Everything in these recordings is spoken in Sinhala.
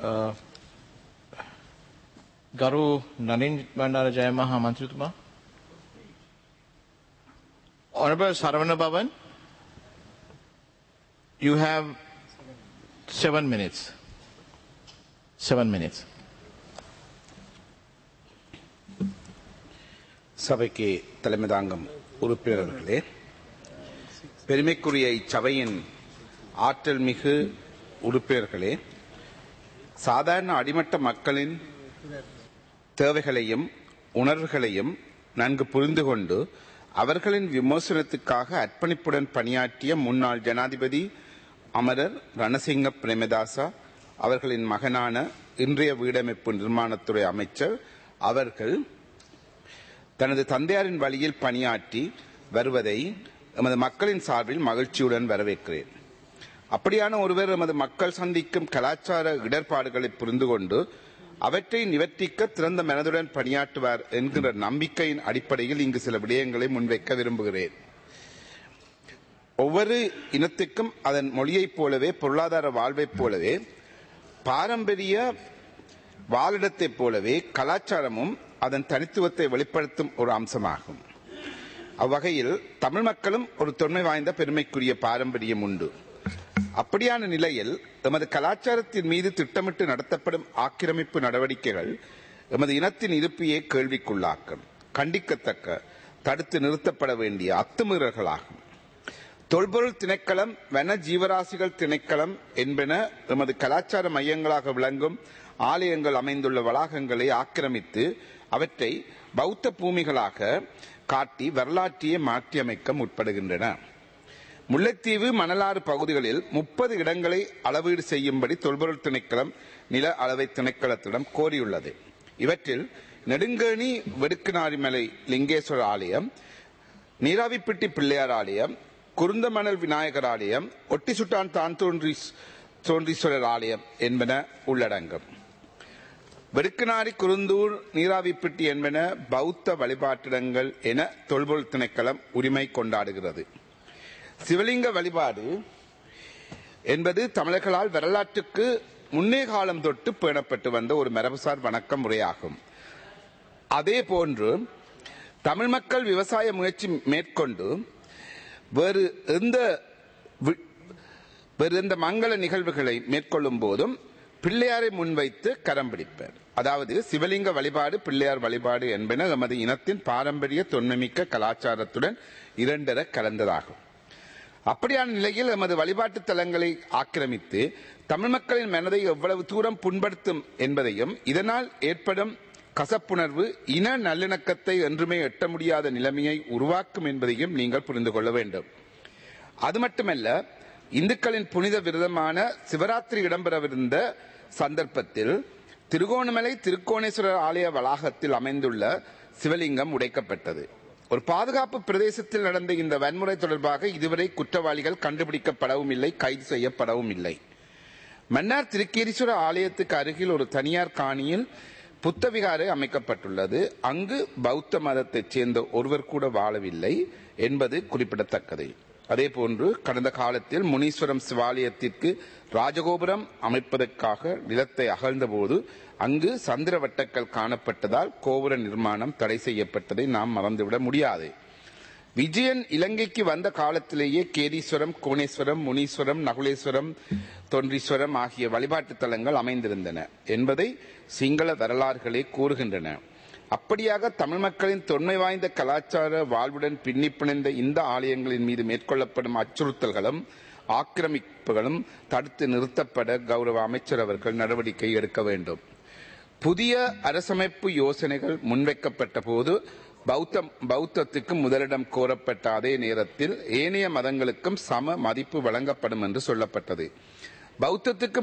ගරු Nalin Bandara Jayamaha මන්ත්‍රීතුමා. Honorable Saravana Bhavan, you have 7 minutes. 7 minutes. சபைக்கு தலைமை தாங்கும் உறுப்பினர்களே, பெருமைக்குரிய இச்சபையின் ஆற்றல் மிகு உறுப்பினர்களே, சாதாரண அடிமட்ட மக்களின் தேவைகளையும் உணர்வுகளையும் நன்கு புரிந்து கொண்டு அவர்களின் விமோசனத்துக்காக அர்ப்பணிப்புடன் பணியாற்றிய முன்னாள் ஜனாதிபதி அமரர் ரணசிங்க பிரேமதாசா அவர்களின் மகனான இன்றைய வீடமைப்பு நிர்மாணத்துறை அமைச்சர் அவர்கள் தனது தந்தையாரின் வழியில் பணியாற்றி வருவதை எமது மக்களின் சார்பில் மகிழ்ச்சியுடன் வரவேற்கிறேன். அப்படியான ஒருவர் எமது மக்கள் சந்திக்கும் கலாச்சார இடர்பாடுகளை புரிந்து கொண்டு அவற்றை நிவர்த்திக்க திறந்த மனதுடன் பணியாற்றுவார் என்கிற நம்பிக்கையின் அடிப்படையில் இங்கு சில விடயங்களை முன்வைக்க விரும்புகிறேன். ஒவ்வொரு இனத்துக்கும் அதன் மொழியைப் போலவே பொருளாதார வாழ்வைப் போலவே பாரம்பரிய வாழிடத்தைப் போலவே கலாச்சாரமும் அதன் தனித்துவத்தை வெளிப்படுத்தும் ஒரு அம்சமாகும். அவ்வகையில் தமிழ் மக்களும் ஒரு தொன்மை வாய்ந்த பெருமைக்குரிய பாரம்பரியம் உண்டு. அப்படியான நிலையில் எமது கலாச்சாரத்தின் மீது திட்டமிட்டு நடத்தப்படும் ஆக்கிரமிப்பு நடவடிக்கைகள் எமது இனத்தின் இருப்பையே கேள்விக்குள்ளாக்கும், கண்டிக்கத்தக்க, தடுத்து நிறுத்தப்பட வேண்டிய அத்துமீறல்களாகும். தொல்பொருள் திணைக்களம், வன ஜீவராசிகள் திணைக்களம் என்பன எமது கலாச்சார மையங்களாக விளங்கும் ஆலயங்கள் அமைந்துள்ள வளாகங்களை ஆக்கிரமித்து அவற்றை பௌத்த பூமிகளாக காட்டி வரலாற்றையே மாற்றியமைக்க முற்படுகின்றன. முல்லைத்தீவு மணலாறு பகுதிகளில் 30 இடங்களை அளவீடு செய்யும்படி தொல்பொருள் திணைக்களம் நில அளவை திணைக்களத்திடம் கோரியுள்ளது. இவற்றில் நெடுங்கேணி வெடுக்குநாரிமலை லிங்கேஸ்வரர் ஆலயம், நீராவிப்பட்டி பிள்ளையார் ஆலயம், குருந்தமணல் விநாயகர் ஆலயம், ஒட்டிசுட்டான் தான் தோன்றீஸ்வரர் ஆலயம் என்பன உள்ளடங்கும். வெடுக்குநாரி, குருந்தூர், நீராவிப்பட்டி என்பன பௌத்த வழிபாட்டிடங்கள் என தொல்பொருள் திணைக்களம் உரிமை கொண்டாடுகிறது. சிவலிங்க வழிபாடு என்பது தமிழர்களால் வரலாற்றுக்கு முன்னே காலம் தொட்டு பேணப்பட்டு வந்த ஒரு மரபுசார் வணக்க முறையாகும். அதே போன்று தமிழ் மக்கள் விவசாய முயற்சி மேற்கொண்டு வேறு எந்த மங்கள நிகழ்வுகளை மேற்கொள்ளும் போதும் பிள்ளையாரை முன்வைத்து கரம் பிடிப்பர். அதாவது சிவலிங்க வழிபாடு, பிள்ளையார் வழிபாடு என்பன எமது இனத்தின் பாரம்பரிய தொன்மைமிக்க கலாச்சாரத்துடன் இரண்டர கலந்ததாகும். அப்படியான நிலையில் எமது வழிபாட்டு தலங்களை ஆக்கிரமித்து தமிழ் மக்களின் மனதை எவ்வளவு தூரம் புண்படுத்தும் என்பதையும் இதனால் ஏற்படும் கசப்புணர்வு இன நல்லிணக்கத்தை என்றுமே எட்ட முடியாத நிலைமையை உருவாக்கும் என்பதையும் நீங்கள் புரிந்து கொள்ள வேண்டும். அது மட்டுமல்ல, இந்துக்களின் புனித விரதமான சிவராத்திரி இடம்பெறவிருந்த சந்தர்ப்பத்தில் திருகோணமலை திருக்கோணேஸ்வரர் ஆலய வளாகத்தில் அமைந்துள்ள சிவலிங்கம் உடைக்கப்பட்டது. ஒரு பாதுகாப்பு பிரதேசத்தில் நடந்த இந்த வன்முறை தொடர்பாக இதுவரை குற்றவாளிகள் கண்டுபிடிக்கப்படவும் இல்லை, கைது செய்யப்படவும் இல்லை. மன்னார் திருக்கேரீஸ்வரர் ஆலயத்துக்கு அருகில் ஒரு தனியார் காணியில் புத்தவிகாரை அமைக்கப்பட்டுள்ளது. அங்கு பௌத்த மதத்தைச் சேர்ந்த ஒருவர் கூட வாழவில்லை என்பது குறிப்பிடத்தக்கது. அதேபோன்று கடந்த காலத்தில் முனீஸ்வரம் சிவாலயத்திற்கு ராஜகோபுரம் அமைப்பதற்காக நிலத்தை அகழ்ந்தபோது அங்கு சந்திர வட்டக்கல் காணப்பட்டதால் கோபுர நிர்மாணம் தடை செய்யப்பட்டதை நாம் மறந்துவிட முடியாது. விஜயன் இலங்கைக்கு வந்த காலத்திலேயே கேதீஸ்வரம், கோணேஸ்வரம், முனீஸ்வரம், நகுலேஸ்வரம், தொன்றீஸ்வரம் ஆகிய வழிபாட்டு தலங்கள் அமைந்திருந்தன என்பதை சிங்கள வரலாறுகளே கூறுகின்றன. அப்படியாக தமிழ் மக்களின் தொன்மை வாய்ந்த கலாச்சார வாழ்வுடன் பின்னி பிணைந்த இந்த ஆலயங்களின் மீது மேற்கொள்ளப்படும் அச்சுறுத்தல்களும் ஆக்கிரமிப்புகளும் தடுத்து நிறுத்தப்பட கௌரவ அமைச்சர் அவர்கள் நடவடிக்கை எடுக்க வேண்டும். புதிய அரசமைப்பு யோசனைகள் முன்வைக்கப்பட்ட போது பௌத்தத்துக்கு முதலிடம் கோரப்பட்ட அதே நேரத்தில் ஏனைய மதங்களுக்கும் சம மதிப்பு வழங்கப்படும் என்று சொல்லப்பட்டது. பௌத்தத்துக்கு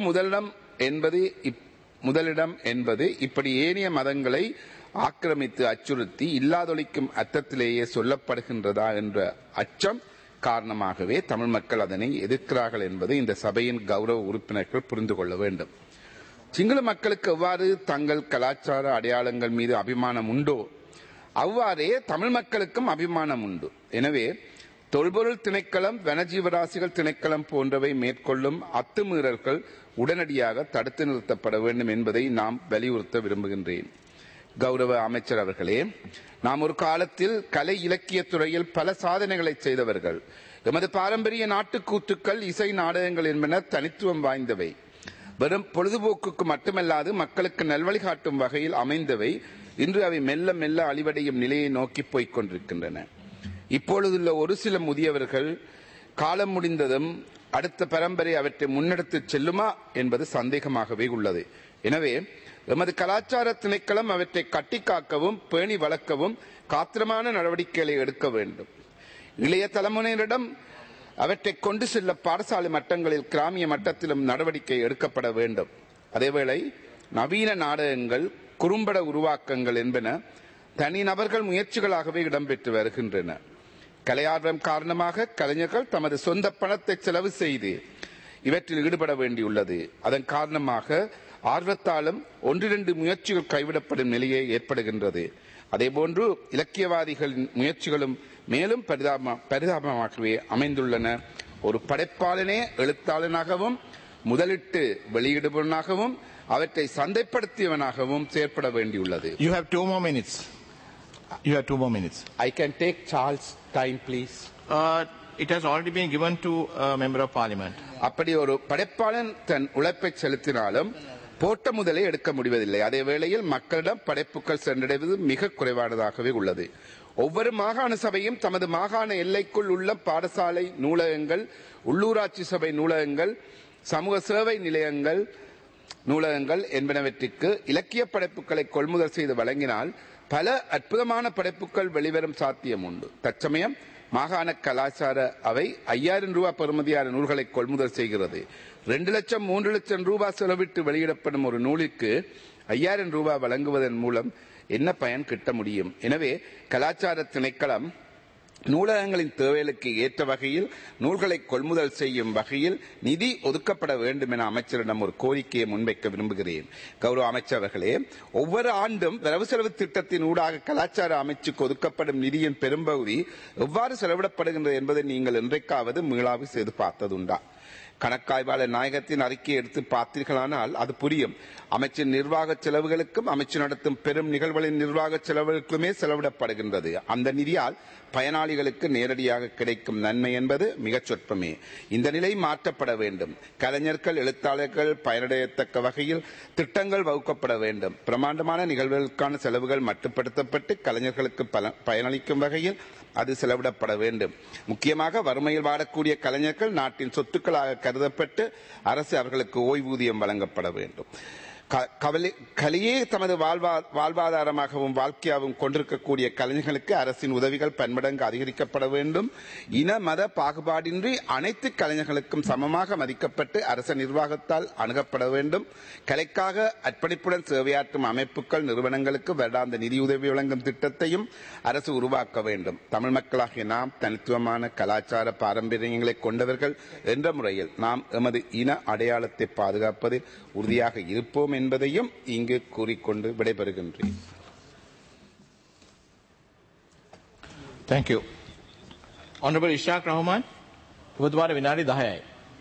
முதலிடம் என்பது இப்படி ஏனைய மதங்களை ஆக்கிரமித்து அச்சுறுத்தி இல்லாதொழிக்கும் அர்த்தத்திலேயே சொல்லப்படுகின்றதா என்ற அச்சம் காரணமாகவே தமிழ் மக்கள் அதனை எதிர்க்கிறார்கள் என்பதை இந்த சபையின் கௌரவ உறுப்பினர்கள் புரிந்து கொள்ள வேண்டும். சிங்கள மக்களுக்கு எவ்வாறு தங்கள் கலாச்சார அடையாளங்கள் மீது அபிமானம் உண்டோ அவ்வாறே தமிழ் மக்களுக்கும் அபிமானம் உண்டு. எனவே தொல்பொருள் திணைக்களம், வனஜீவராசிகள் திணைக்களம் போன்றவை மேற்கொள்ளும் அத்துமீறல்கள் உடனடியாக தடுத்து நிறுத்தப்பட வேண்டும் என்பதை நாம் வலியுறுத்த விரும்புகின்றேன். கௌரவ அமைச்சர் அவர்களே, நாம் ஒரு காலத்தில் கலை இலக்கிய துறையில் பல சாதனைகளை செய்தவர்கள். எமது பாரம்பரிய நாட்டுக்கூத்துக்கள், இசை நாடகங்கள் என்பன தனித்துவம் வாய்ந்தவை. வெறும் பொழுதுபோக்குக்கு மட்டுமல்லாது மக்களுக்கு நல்வழிகாட்டும் வகையில் அமைந்தவை. இன்று அவை மெல்ல மெல்ல அழிவடையும் நிலையை நோக்கி போய்க் கொண்டிருக்கின்றன. இப்பொழுதுள்ள ஒரு சில முதியவர்கள் காலம் முடிந்ததும் அடுத்த பரம்பரை அவற்றை முன்னெடுத்து செல்லுமா என்பது சந்தேகமாகவே உள்ளது. எனவே எமது கலாச்சார திணைக்களம் அவற்றை கட்டிக்காக்கவும் பேணி வளர்க்கவும் காத்திரமான நடவடிக்கைகளை எடுக்க வேண்டும். இளைய தலைமுறையினரிடம் அவற்றை கொண்டு செல்ல பாடசாலை மட்டங்களில், கிராமிய மட்டத்திலும் நடவடிக்கை எடுக்கப்பட வேண்டும். அதேவேளை நவீன நாடகங்கள், குறும்பட உருவாக்கங்கள் என்பன தனிநபர்கள் முயற்சிகளாகவே இடம்பெற்று வருகின்றன. கலையார்வம் காரணமாக கலைஞர்கள் தமது சொந்த பணத்தை செலவு செய்து இவற்றில் ஈடுபட வேண்டியுள்ளது. அதன் காரணமாக ஆர்வத்தாலும் ஒன்றிரண்டு முயற்சிகள் கைவிடப்படும் நிலையே ஏற்படுகின்றது. அதேபோன்று இலக்கியவாதிகளின் முயற்சிகளும் மேலும் பரிதாபமாகவே அமைந்துள்ளன. ஒரு படைப்பாளனே எழுத்தாளனாகவும் முதலிட்டு வெளியிடுபவனாகவும் அவற்றை சந்தைப்படுத்தியவனாகவும் செயற்பட வேண்டியுள்ளது. You have 2 more minutes. You have 2 more minutes. I can take Charles' time, please. It has already been given to a member of parliament. அப்படி ஒரு படைப்பாளன் தன் உழைப்பை செலுத்தினாலும் போட்ட முதலை எடுக்க முடிவதில்லை. அதே வேளையில் மக்களிடம் படைப்புகள் சென்றடைவது மிக குறைவானதாகவே உள்ளது. ஒவ்வொரு மாகாண சபையும் தமது மாகாண எல்லைக்குள் உள்ள பாடசாலை நூலகங்கள், உள்ளூராட்சி சபை நூலகங்கள், சமூக சேவை நிலையங்கள், நூலகங்கள் என்பனவற்றிற்கு இலக்கிய படைப்புகளை கொள்முதல் செய்து வழங்கினால் பல அற்புதமான படைப்புகள் வெளிவரும் சாத்தியம் உண்டு. தற்சமயம் மாகாண கலாச்சார அவை 5000 ரூபாய் பெறுமதியான நூல்களை கொள்முதல் செய்கிறது. 2 லட்சம் 3 லட்சம் ரூபாய் செலவிட்டு வெளியிடப்படும் ஒரு நூலுக்கு 5000 ரூபாய் வழங்குவதன் மூலம் என்ன பயன் கிட்ட முடியும்? எனவே கலாச்சார திணைக்களம் நூலகங்களின் தேவைகளுக்கு ஏற்ற வகையில் நூல்களை கொள்முதல் செய்யும் வகையில் நிதி ஒதுக்கப்பட வேண்டும் என அமைச்சரிடம் ஒரு கோரிக்கையை முன்வைக்க விரும்புகிறேன். கௌரவ அமைச்சர் அவர்களே, ஒவ்வொரு ஆண்டும் வரவு செலவு திட்டத்தின் ஊடாக கலாச்சார அமைச்சுக்கு ஒதுக்கப்படும் நிதியின் பெரும்பகுதி எவ்வாறு செலவிடப்படுகின்றது என்பதை நீங்கள் என்றைக்காவது மீளாய்வு செய்து பார்த்ததுண்டா? கணக்காய்வாளர் நாயகத்தின் அறிக்கையை எடுத்து பார்த்தீர்களானால் அது புரியும். அமைச்சின் நிர்வாக செலவுகளுக்கும் அமைச்சு நடத்தும் பெரும் நிகழ்வுகளின் நிர்வாக செலவுகளுக்குமே செலவிடப்படுகின்றது. அந்த நிதியால் பயனாளிகளுக்கு நேரடியாக கிடைக்கும் நன்மை என்பது மிகச் சொற்பமே. இந்த நிலை மாற்றப்பட வேண்டும். கலைஞர்கள், எழுத்தாளர்கள் பயனடையத்தக்க வகையில் திட்டங்கள் வகுக்கப்பட வேண்டும். பிரமாண்டமான நிகழ்வுகளுக்கான செலவுகள் மட்டுப்படுத்தப்பட்டு கலைஞர்களுக்கு பயனளிக்கும் வகையில் அது செலவிடப்பட வேண்டும். முக்கியமாக வறுமையில் வாடக்கூடிய கலைஞர்கள் நாட்டின் சொத்துக்களாக கருதப்பட்டு அரசு அவர்களுக்கு ஓய்வூதியம் வழங்கப்பட வேண்டும். கலையே தமது வாழ்வாதாரமாகவும் வாழ்க்கையாகவும் கொண்டிருக்கக்கூடிய கலைஞர்களுக்கு அரசின் உதவிகள் பன்மடங்கு அதிகரிக்கப்பட வேண்டும். இன மத பாகுபாடின்றி அனைத்து கலைஞர்களுக்கும் சமமாக மதிக்கப்பட்டு அரச நிர்வாகத்தால் அணுகப்பட வேண்டும். கலைக்காக அர்ப்பணிப்புடன் சேவையாற்றும் அமைப்புகள், நிறுவனங்களுக்கு வருடாந்த நிதியுதவி வழங்கும் திட்டத்தையும் அரசு உருவாக்க வேண்டும். தமிழ் மக்களாகிய நாம் தனித்துவமான கலாச்சார பாரம்பரியங்களை கொண்டவர்கள் என்ற முறையில் நாம் எமது இன அடையாளத்தை பாதுகாப்பதில் உறுதியாக இருப்போம் என்பதையும் இங்கு கூறிக்கொண்டு விடைபெறுகின்றேன். Thank you. Honorable Ishaq Rahman, ඔබතුමාට විනාඩි 10යි.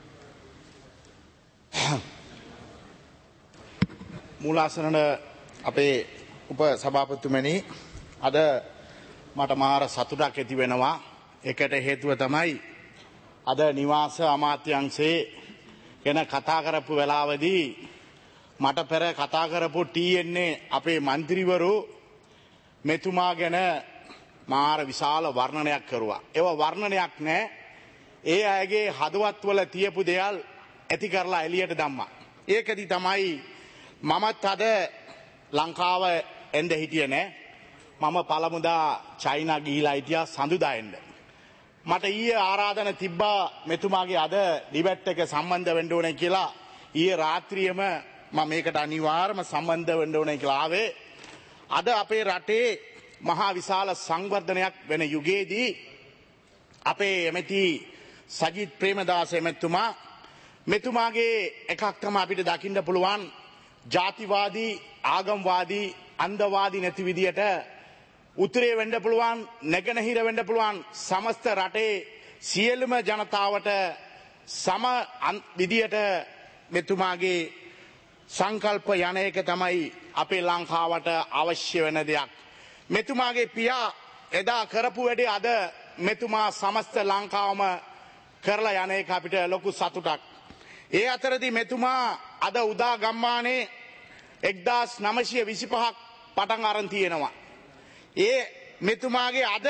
මූලාසනට අපේ උප සභාපතිතුමනි, අද මට මාර සතුටක් ඇති වෙනවා. ඒකට හේතුව තමයි අද නිවාස අමාත්‍යංශයේ ගැන කතා කරපු වෙලාවදී මට පෙර කතා කරපු TNA අපේ മന്ത്രിවරු මෙතුමා ගැන මාර විශාල වර්ණනයක් කරුවා. ඒව වර්ණනයක් නෑ. ඒ අයගේ හදවත්වල තියපු දේවල් ඇති කරලා එළියට දැම්මා. ඒකදී තමයි මමත් අද ලංකාව එන්න හිටියේ නෑ. මම පළමුදා චයිනා ගිහිලා හිටියා සඳුදා එන්න. මට ඊයේ ආරාධන තිබ්බා මෙතුමාගේ අද ඩිබේට් එක සම්බන්ධ වෙන්න ඕනේ කියලා. ඊයේ රාත්‍රියේම මම මේකට අනිවාර්යයෙන්ම සම්බන්ධ වෙන්න ඕනේ කියලා ආවේ. අද අපේ රටේ මහා විශාල සංවර්ධනයක් වෙන යුගයේදී අපේ එමෙති සජිත් ප්‍රේමදාස එමෙතුමා මෙතුමාගේ එකක් තමයි අපිට දකින්න පුළුවන්, ජාතිවාදී, ආගම්වාදී, අන්ධවාදී නැති විදියට උතුරේ වෙන්න පුළුවන්, නැගෙනහිර වෙන්න පුළුවන්, සමස්ත රටේ සියලුම ජනතාවට සම විදියට මෙතුමාගේ සංකල්ප යන එක තමයි අපේ ලංකාවට අවශ්‍ය වෙන දෙයක්. මෙතුමාගේ පියා එදා කරපු වැඩේ අද මෙතුමා සමස්ත ලංකාවම කරලා යන එක අපිට ලොකු සතුටක්. ඒ අතරදී මෙතුමා අද උදා ගම්මානේ 1925ක් පටන් අරන් තියෙනවා. ඒ මෙතුමාගේ අද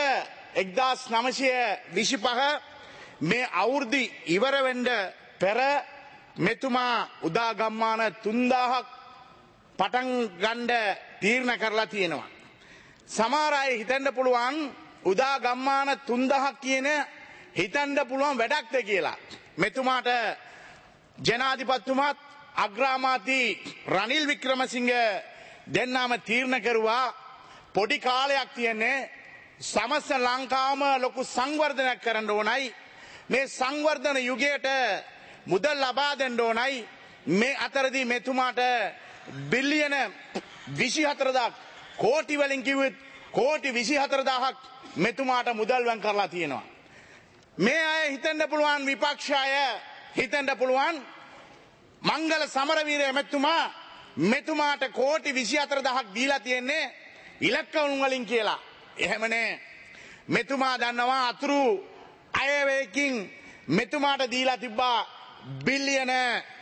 1925 මේ අවුරුදු ඉවර වෙන්න පෙර මෙතුමා උදා ගම්මාන 3000ක් පටන් ගන්න තීරණ කරලා තියෙනවා. සමහර අය හිතන්න පුළුවන් උදා ගම්මාන 3000ක් කියන හිතන්න පුළුවන් වැඩක්ද කියලා. මෙතුමාට ජනාධිපතිතුමාත් අග්‍රාමාත්‍ය රනිල් වික්‍රමසිංහ දෙන්නාම තීරණ කරුවා පොඩි කාලයක් තියෙන්නේ සමස්ත ලංකාවම ලොකු සංවර්ධනයක් කරන්න ඕනයි. මේ සංවර්ධන යුගයට මුදල් ලබා දෙන්න ඕනයි. මේ අතරදී මෙතුමාට බිලියන 24,000ක් කෝටි වලින් කිව්වොත් කෝටි 24,000ක් මෙතුමාට මුදල් වැන් කරලා තියෙනවා. මේ අය හිතන්න පුළුවන් විපක්ෂ අය හිතන්න පුළුවන් මංගල සමරවීර මෙතුමාට කෝටි 24,000ක් දීලා තියෙන්නේ ඉලක්කම් වලින් කියලා. එහෙම නෑ. මෙතුමා දන්නවා අතුරු අයවැයකින් මෙතුමාට දීලා තිබ්බා බිලියන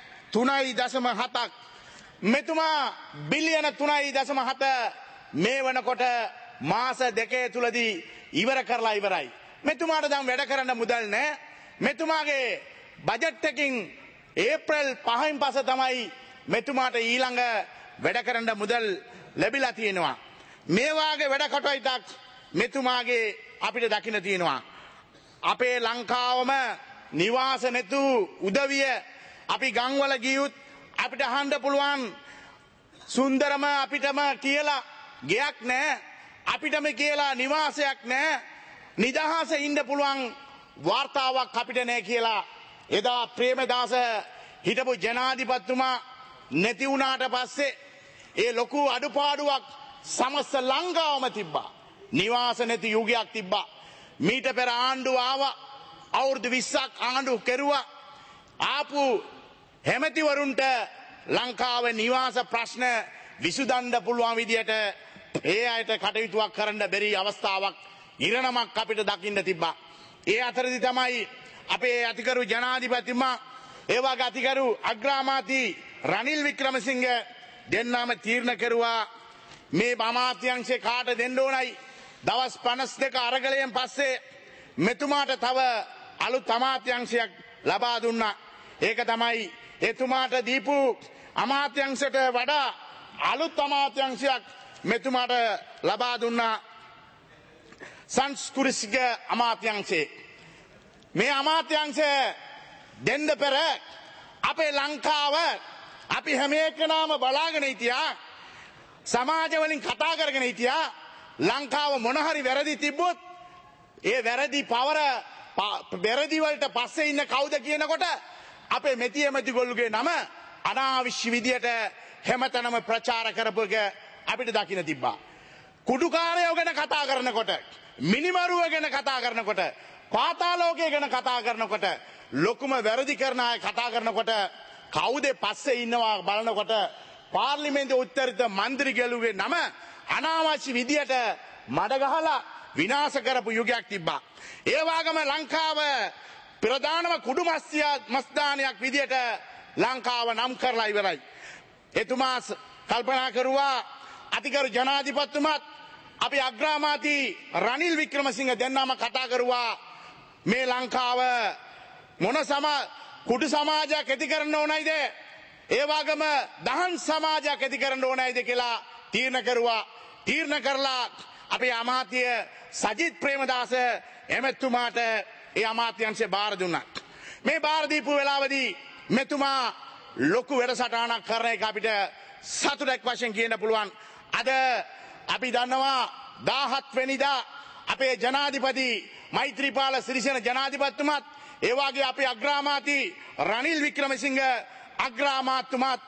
3.7ක්. මෙතුමා බිලියන 3.7 මේ වෙනකොට මාස දෙකේ තුලදී ඉවර කරලා ඉවරයි. මෙතුමාට දැන් වැඩ කරන්න මුදල් නැහැ. මෙතුමාගේ බජට් එකකින් ඒප්‍රිල් 5න් පස්සේ තමයි මෙතුමාට ඊළඟ වැඩ කරන්න මුදල් ලැබිලා තියෙනවා. මේ වාගේ වැඩ කටයුත්තක් මෙතුමාගේ අපිට දකින්න තියෙනවා. අපේ ලංකාවම නිවාස නැතු උදවිය අපි ගම්වල ගියුත් අපිට අහන්න පුළුවන් සුන්දරම අපිටම කියලා ගෙයක් නැහැ. අපිටම කියලා නිවාසයක් නැහැ. නිදහස ඉන්න පුළුවන් වාර්තාවක් අපිට නැහැ කියලා එදා ප්‍රේමදාස හිටපු ජනාධිපතිතුමා නැති වුණාට පස්සේ ඒ ලොකු අඩුපාඩුවක් සමස්ත ලංකාවම තිබ්බා. නිවාස නැති යුගයක් තිබ්බා. මීට පෙර ආණ්ඩුව ආවා. අවුරුදු 20ක් ආණ්ඩුව කෙරුවා. ආපු හැමතිවරුන්ට ලංකාවේ නිවාස ප්‍රශ්න විසඳන්න පුළුවන් විදියට ඒ අයට කටයුතුවක් කරන්න බැරි අවස්ථාවක් ඉරණමක් අපිට දකින්න තිබ්බා. ඒ අතරදී තමයි අපේ අතිගරු ජනාධිපතිතුමා ඒ වගේ අතිගරු අග්‍රාමාත්‍ය රනිල් වික්‍රමසිංහ දෙන්නාම තීරණ කරුවා මේ අමාත්‍යාංශේ කාට දෙන්න ඕනයි. දවස් 52 අරගලයෙන් පස්සේ මෙතුමාට තව අලුත් අමාත්‍යාංශයක් ලබා දුන්නා. ඒක තමයි එතුමාට දීපු අමාත්‍යාංශයට වඩා අලුත් අමාත්‍යාංශයක් මෙතුමාට ලබා දුන්නා. සංස්කෘතික අමාත්‍යාංශේ. මේ අමාත්‍යාංශය දෙන්න පෙර අපේ ලංකාව අපි හැම එකනම බලාගෙන හිටියා. සමාජ වලින් කතා කරගෙන හිටියා. ලංකාව මොන හරි වැරදි තිබ්බොත් ඒ වැරදි වැරදි වලට පස්සේ ඉන්න කවුද කියනකොට අපේ මෙති ගොල්ලුගේ නම අනාවශ්‍ය විදියට හැමතැනම ප්‍රචාර කරපු එක අපිට දකින්න තිබ්බා. කුඩුකාරයෝ ගැන කතා කරනකොට, මිනිමරුව ගැන කතා කරනකොට, පාතාලෝකය ගැන කතා කරනකොට, ලොකුම වැරදි කරන අය කතා කරනකොට කවුද පස්සේ ඉන්නවා බලනකොට පාර්ලිමේන්තුවේ උත්තරිත මන්ත්‍රී ගැලුවේ නම අනාවශ්‍ය විදියට මඩ ගහලා විනාශ කරපු යුගයක් තිබ්බා. ඒ වගේම ලංකාව ප්‍රධානම කුඩු මස්දානයක් විදියට ලංකාව නම් කරලා ඉවරයි. එතුමා කල්පනා කරුවා අතිගරු ජනාධිපතිතුමාත් අපි අග්‍රාමාත්‍ය රනිල් වික්‍රමසිංහ දෙන්නාම කතා කරුවා මේ ලංකාව මොන කුඩු සමාජයක් ඇති කරන්න ඕනයිද? ඒ වගේම දහන් සමාජයක් ඇති කරන්න ඕනයිද කියලා තීරණ කරුවා. තීරණ කරලා අපේ අමාත්‍ය සජිත් ප්‍රේමදාස එමෙතුමාට ඒ අමාත්‍යංශය බාර දුන්නා. මේ බාර දීපු වෙලාවේදී මෙතුමා ලොකු වැඩසටහනක් කරන එක අපිට සතුටක් වශයෙන් කියන්න පුළුවන්. අද අපි දන්නවා 17 වෙනිදා අපේ ජනාධිපති මෛත්‍රීපාල සිරිසේන ජනාධිපතිතුමාත් ඒ වගේ අපේ අග්‍රාමාත්‍ය රනිල් වික්‍රමසිංහ අග්‍රාමාත්‍යතුමාත්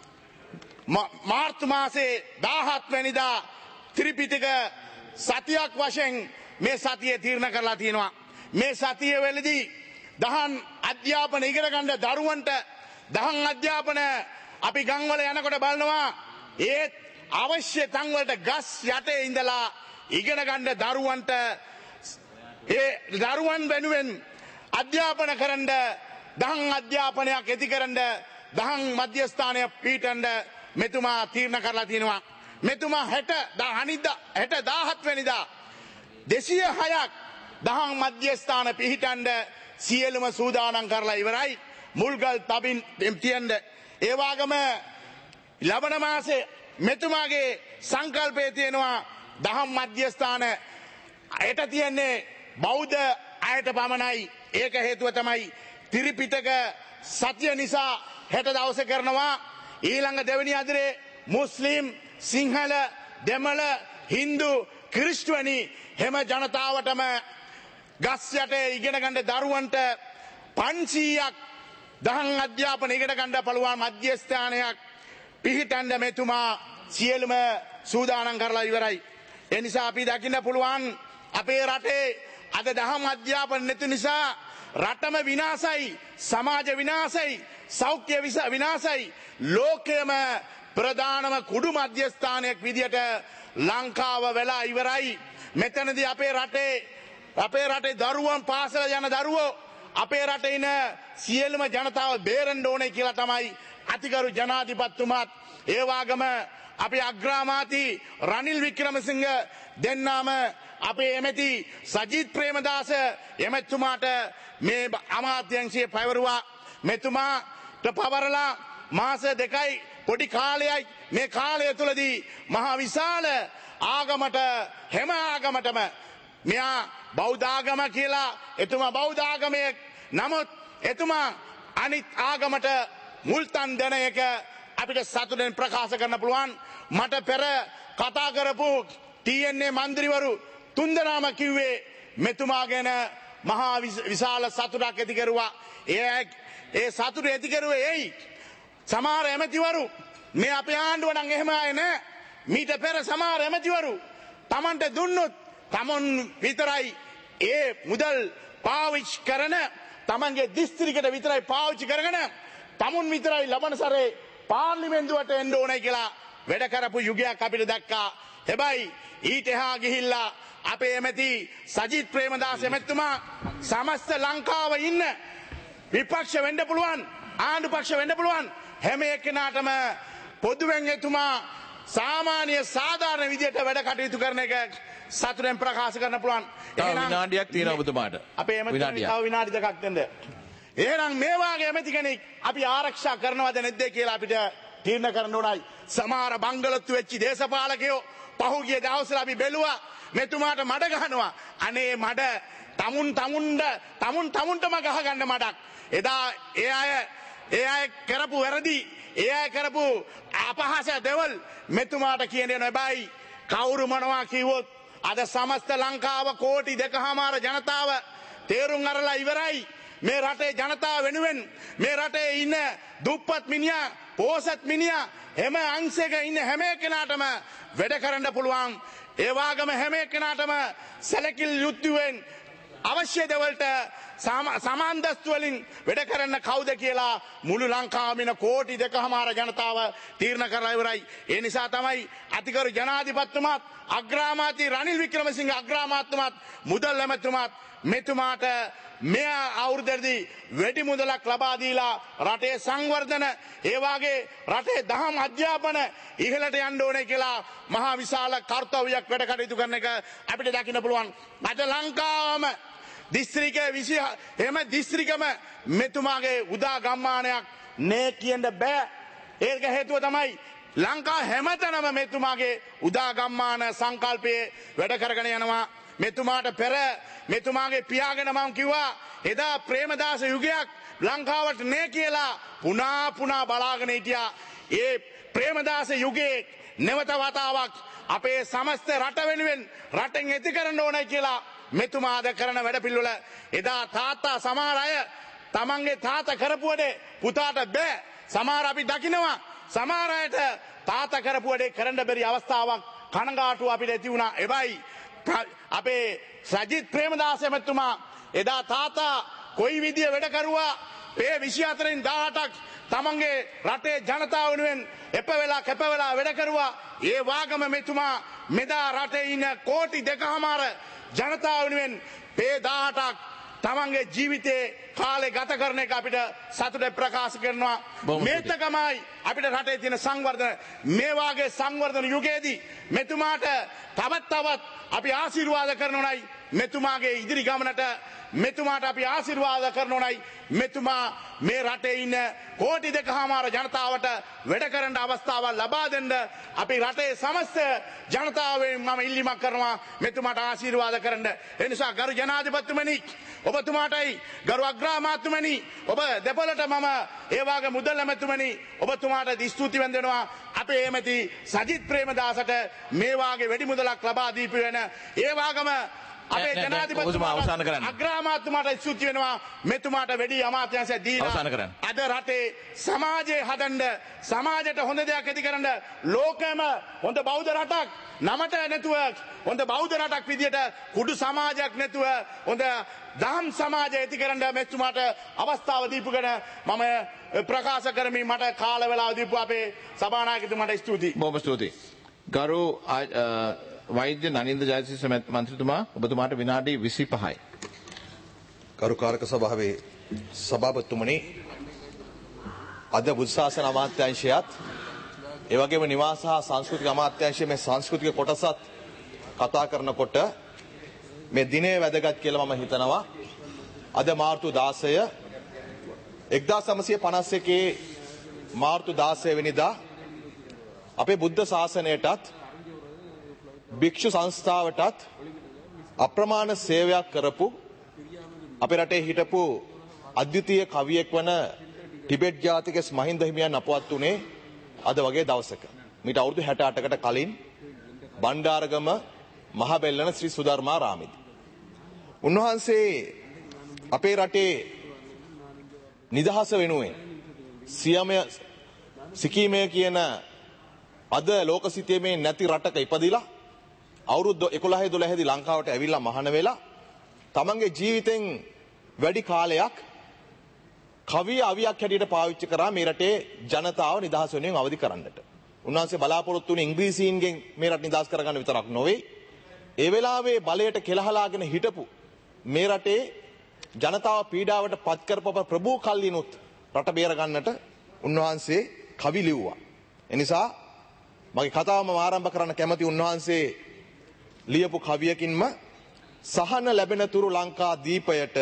මාර්තු මාසේ 17 වෙනිදා ත්‍රිපිටක සතියක් වශයෙන් මේ සතියේ තීරණ කරලා තියෙනවා. මේ සතිය වෙලදී දහම් අධ්‍යාපන ඉගෙන ගන්න දරුවන්ට දහම් අධ්‍යාපන අපි ගම්වල යනකොට බලනවා ඒත් අවශ්‍ය තැන් වලට ගස් යටේ ඉඳලා ඉගෙන ගන්න දරුවන්ට ඒ දරුවන් වෙනුවෙන් අධ්‍යාපන කරන්න දහම් අධ්‍යාපනයක් ඇති කරන්න දහම් මධ්‍යස්ථානය පීඨන්න මෙතුමා තීරණ කරලා තිනවා. මෙතුමා 17 වෙනිදා 206ක් දහම් මධ්‍යස්ථාන පිහිටන්න සියලුම සූදානම් කරලා ඉවරයි. මුල්ගල් තබින් තියන්න. ඒ වගේම ලබන මාසේ මෙතුමාගේ සංකල්පය තියෙනවා දහම් මධ්‍යස්ථාන අයට තියන්නේ බෞද්ධ අයට පමණයි. ඒක හේතුව තමයි ත්‍රිපිටක සත්‍ය නිසා හෙට දවසේ කරනවා. ඊළඟ දෙවෙනි අදිරේ මුස්ලිම් සිංහල දෙමළ හින්දු ක්‍රිස්තුවනි හැම ජනතාවටම ගස් යටේ ඉගෙන ගන්න දරුවන්ට 500ක් දහම් අධ්‍යාපන ඉගෙන ගන්න පුළුවන් මධ්‍යස්ථානයක් පිහිටන්න මෙතුමා සියලුම සූදානම් කරලා ඉවරයි. ඒ නිසා අපි දකින්න පුළුවන් අපේ රටේ අද දහම් අධ්‍යාපන නැති නිසා රටම විනාශයි, සමාජ විනාශයි, සෞඛ්‍ය විනාශයි. ලෝකයේම ප්‍රධානම කුඩු මධ්‍යස්ථානයක් විදියට ලංකාව වෙලා ඉවරයි. මෙතනදී අපේ රටේ දරුවන් පාසල යන දරුවෝ අපේ රටේ ඉන සියලුම ජනතාව බේරෙන්න ඕනේ කියලා තමයි අතිගරු ජනාධිපතිතුමාත් ඒ වගේම අපේ අග්‍රාමාත්‍ය රනිල් වික්‍රමසිංහ දෙන්නාම අපේ එමෙති සජිත් ප්‍රේමදාස එමෙතුමාට මේ අමාත්‍යංශයේ පැවරුවා. මෙතුමාට පවරලා මාස 2යි පොඩි කාලයයි මේ කාලය තුලදී මහා විශාල ආගමට හැම ආගමටම මෙයා බෞද්ධ ආගම කියලා එතුමා බෞද්ධ ආගමේ නමුත් එතුමා අනිත් ආගමට මුල්තන් දෙන එක අපිට සතුටෙන් ප්‍රකාශ කරන්න පුළුවන්. මට පෙර කතා කරපු TNA මන්ත්‍රීවරු තුන්දෙනාම කිව්වේ මෙතුමා ගැන මහා විශාල සතුටක් ඇති කරුවා. ඒ සතුට ඇති කරුවේ එයි සමහර ඇමතිවරු මේ අපේ ආණ්ඩුව නම් එහෙම ආයේ නැහැ. මීට පෙර සමහර ඇමතිවරු Tamanට දුන්නොත් Taman විතරයි ඒ මුදල් පාවිච්චි කරන Tamanගේ දිස්ත්‍රික්කයට විතරයි පාවිච්චි කරගෙන Taman විතරයි ලබන සැරේ පාර්ලිමේන්තුවට එන්න ඕනේ කියලා වැඩ කරපු යුගයක් අපිට දැක්කා. හැබැයි ඊට එහා ගිහිල්ලා අපේ එමෙති සජිත් ප්‍රේමදාස එමෙතුමා සමස්ත ලංකාව ඉන්න විපක්ෂ වෙන්න පුළුවන්, ආණ්ඩු පක්ෂ වෙන්න පුළුවන් හැම එක්කෙනාටම පොදුවෙන් එතුමා සාමාන්‍ය සාධාරණ විදියට වැඩ කටයුතු කරන එක සතුටෙන් ප්‍රකාශ කරන්න පුළුවන්. එහෙනම් විනාඩියක් තියෙනවා ඔබතුමාට. අපේ එමෙතුමා තව විනාඩි දෙකක් දෙන්න. එහෙනම් මේ වාගේ එමෙති කෙනෙක් අපි ආරක්ෂා කරනවද නැද්ද කියලා අපිට තීරණය කරන්න ඕනයි. සමහර බංගලොත්තු වෙච්ච දේශපාලකයෝ පහුගිය දවස්වල අපි බැලුවා මෙතුමාට මඩ ගහනවා. අනේ මඩ තමුන්ටම ගහ ගන්න මඩක්. එදා ඒ අය කරපු වැරදි, ඒ අය කරපු අපහාස දෙවල් මෙතුමාට කියන්නේ නැබයි. කවුරු මොනවා කිව්වොත් අද සමස්ත ලංකාව කෝටි 2.5 ජනතාව තේරුම් අරලා ඉවරයි. මේ රටේ ජනතාව වෙනුවෙන් මේ රටේ ඉන්න දුප්පත් මිනිහා, පොහොසත් මිනිහා හැම අංශයක ඉන්න හැම කෙනාටම වැඩ කරන්න පුළුවන්. ඒ වගේම හැම කෙනාටම සැලකිලි යුක්තියෙන් අවශ්‍ය දේවල්ට සමාන්දස්තු වලින් වැඩ කරන්න කවුද කියලා මුළු ලංකාවම ඉන්න කෝටි 2.5 ජනතාව තීරණ කරලා ඉවරයි. ඒ නිසා තමයි අතිගරු ජනාධිපතිතුමාත් අග්‍රාමාත්‍ය රනිල් වික්‍රමසිංහ අග්‍රාමාත්‍යතුමාත් මුදල් ඇමතුමාත් මෙතුමාට මේ අවුරුද්දේදී වැඩි මුදලක් ලබා දීලා රටේ සංවර්ධන ඒ වාගේ රටේ දහම් අධ්‍යාපන ඉහළට යන්න ඕනේ කියලා මහා විශාල කාර්යයක් වැඩ කටයුතු කරන එක අපිට දකින්න පුළුවන්. අද ලංකාවම දිස්ත්‍රික්කයේ 20 එහෙම දිස්ත්‍රික්කම මෙතුමාගේ උදා ගම්මානයක් නේ කියන්න බෑ. ඒක හේතුව තමයි ලංකා හැමතැනම මෙතුමාගේ උදා ගම්මාන සංකල්පයේ වැඩ කරගෙන යනවා. මෙතුමාට පෙර මෙතුමාගේ පියාගෙන මම කිව්වා එදා ප්‍රේමදාස යුගයක් ලංකාවට නේ කියලා පුනා බලාගෙන හිටියා. ඒ ප්‍රේමදාස යුගයේ නැවත වතාවක් අපේ සමස්ත රට වෙනුවෙන් රටෙන් ඇති කරන්න ඕනේ කියලා මෙතුමා අද කරන වැඩපිළිවෙල එදා තාත්තා සමහර අය තමන්ගේ තාත්තා කරපු වැඩේ පුතාට බෑ. සමහර අපි දකිනවා සමහර අයට තාත්තා කරපු වැඩේ කරන්න බැරි අවස්ථාවක් කනගාටුව අපිට ඇති වුණා. එබැයි අපේ සජිත් ප්‍රේමදාස එමෙතුමා එදා තාතා කොයි විදිය වැඩ කරුවා පේ 24න් 18ක් තමන්ගේ රටේ ජනතාව වෙනුවෙන් එප වෙලා කැප වෙලා වැඩ කරුවා. ඒ වාගම මෙතුමා මෙදා රටේ ඉන්න කෝටි 2.5 ජනතාව වෙනුවෙන් පේ 18ක් තමන්ගේ ජීවිතේ කාලේ ගත කරන එක අපිට සතුට ප්‍රකාශ කරනවා. මේක තමයි අපිට රටේ තියෙන සංවර්ධන. මේ වාගේ සංවර්ධන යුගයේදී මෙතුමාට තවත් අපි ආශිර්වාද කරනෝනයි මෙතුමාගේ ඉදිරි ගමනට මෙතුමාට අපි ආශිර්වාද කරනෝනයි මෙතුමා මේ රටේ ඉන්න කෝටි 2.5 ජනතාවට වැඩ කරන්න අවස්ථාවක් ලබා දෙන්න අපි රටේ සමස්ත ජනතාවෙන් මම ඉල්ලීමක් කරනවා මෙතුමාට ආශිර්වාද කරන්න. ඒ නිසා ගරු ජනාධිපතිතුමනි ඔබතුමාටයි ගරු අග්‍රාමාත්‍යතුමනි ඔබ දෙපළට මම ඒ වාගේ මුදල් ඇමතුමනි ඔබතුමාට ස්තුති වන්දනවා. අපේ එමෙති සජිත් ප්‍රේමදාසට මේ වාගේ වැඩි මුදලක් ලබා දීපු වෙන ඒ වාගම අපේ ජනාධිපතිතුමාට අග්‍රාමාත්‍යතුමාට ස්තුති වෙනවා මෙතුමාට වැඩි අමාත්‍යාංශයක් දීලා අද රටේ සමාජය හදන්න සමාජයට හොඳ දෙයක් ඇති කරන්න ලෝකෙම හොඳ බෞද්ධ රටක් නමට නැතුව හොඳ බෞද්ධ රටක් විදියට කුඩු සමාජයක් නැතුව හොඳ දහම් සමාජය ඇති කරන්න මෙතුමාට අවස්ථාව දීපුගෙන මම ප්‍රකාශ කරමින් මට කාල වේලාව දීපු අපේ සභානායකතුමාට ස්තුතියි. බොහොම ස්තුතියි. ගරු වෛද්‍ය නනින්ද ජයසිංහ මන්ත්‍රීතුමා ඔබතුමාට විනාඩි 25යි. කරුකාරක සභාවේ සභාපතිතුමනි අද බුද්ධ ශාසන අමාත්‍යාංශයත් ඒ වගේම නිවාස හා සංස්කෘතික අමාත්‍යාංශයේ මේ සංස්කෘතික කොටසත් කතා කරනකොට මේ දිනේ වැදගත් කියලා මම හිතනවා. අද මාර්තු 16 1951 මාර්තු 16 වෙනිදා අපේ බුද්ධ ශාසනයටත් භික්ෂු සංස්ථාවටත් අප්‍රමාණ සේවයක් කරපු අපේ රටේ හිටපු අද්විතීය කවියෙක් වන ටිබෙට් ජාතික මහින්ද හිමියන් අපවත් උනේ අද වගේ දවසක. මීට අවුරුදු 68කට කලින් බණ්ඩාරගම මහබෙල්ලන ශ්‍රී සුධර්මාරාමේදී. උන්වහන්සේ අපේ රටේ නිදහස වෙනුවෙන් සිකීමය කියන අද ලෝක සිතීමේ නැති රටක ඉපදිලා අවුරුදු 11-12 දී ලංකාවට ඇවිල්ලා මහාන වෙලා තමන්ගේ ජීවිතෙන් වැඩි කාලයක් කවිය අවියක් හැටියට පාවිච්චි කරා මේ රටේ ජනතාව නිදහස් වෙනුවෙන් අවදි කරන්නට. උන්වහන්සේ බලාපොරොත්තු වුණේ ඉංග්‍රීසීන්ගෙන් මේ රට නිදහස් කරගන්න විතරක් නොවේ. ඒ වෙලාවේ බලයට කෙලහලාගෙන හිටපු මේ රටේ ජනතාව පීඩාවට පත් කරපු ප්‍රභූ කල්ලිනුත් රට බේර ගන්නට උන්වහන්සේ කවි ලිව්වා. එනිසා මගේ කතාවම ආරම්භ කරන්න කැමති උන්වහන්සේ ලියපු කවියකින්ම සහන ලැබෙන තුරු ලංකා දීපයට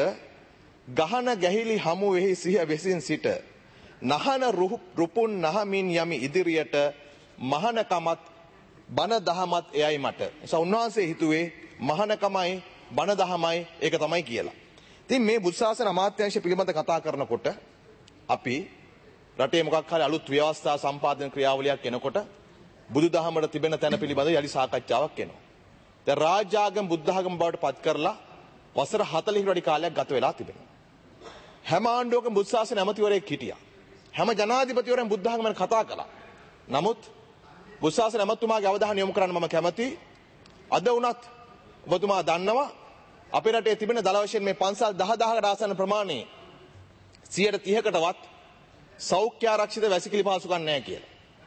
ගහන ගැහිලි හමු වෙහි සිය වෙසින් සිට නහන රුපුන් නහමින් යමි ඉදිරියට මහනකමත් බණ දහමත් එයයි මට. නිසා උන්වහන්සේ හිතුවේ මහනකමයි බණ දහමයි ඒක තමයි කියලා. ඉතින් මේ බුද්ධ ශාසන අමාත්‍යාංශ පිළිබඳ කතා කරනකොට අපි රටේ මොකක් හරි අලුත් ව්‍යවස්ථා සම්පාදන ක්‍රියාවලියක් එනකොට බුදුදහමට තිබෙන තැන පිළිබඳ යලි සාකච්ඡාවක් එනවා. දැන් රාජ්‍යාගම බුද්ධඝම බවට පත් කරලා වසර 40කට වැඩි කාලයක් ගත වෙලා තිබෙනවා. හැම ආණ්ඩුවකම බුද්ධ ශාසන ඇමතිවරයෙක් හිටියා. හැම ජනාධිපතිවරයෙක්ම බුද්ධඝම ගැන කතා කළා. නමුත් බුද්ධ ශාසන ඇමතුමාගේ අවධානය යොමු කරන්න මම කැමතියි. අද වුණත් ඔබතුමා දන්නවා අපේ රටේ තිබෙන දල වශයෙන් මේ පන්සල් 10000කට ආසන්න ප්‍රමාණයේ 30%කටවත් සෞඛ්‍ය ආරක්ෂිත වැසිකිලි පහසුකම් නැහැ කියලා.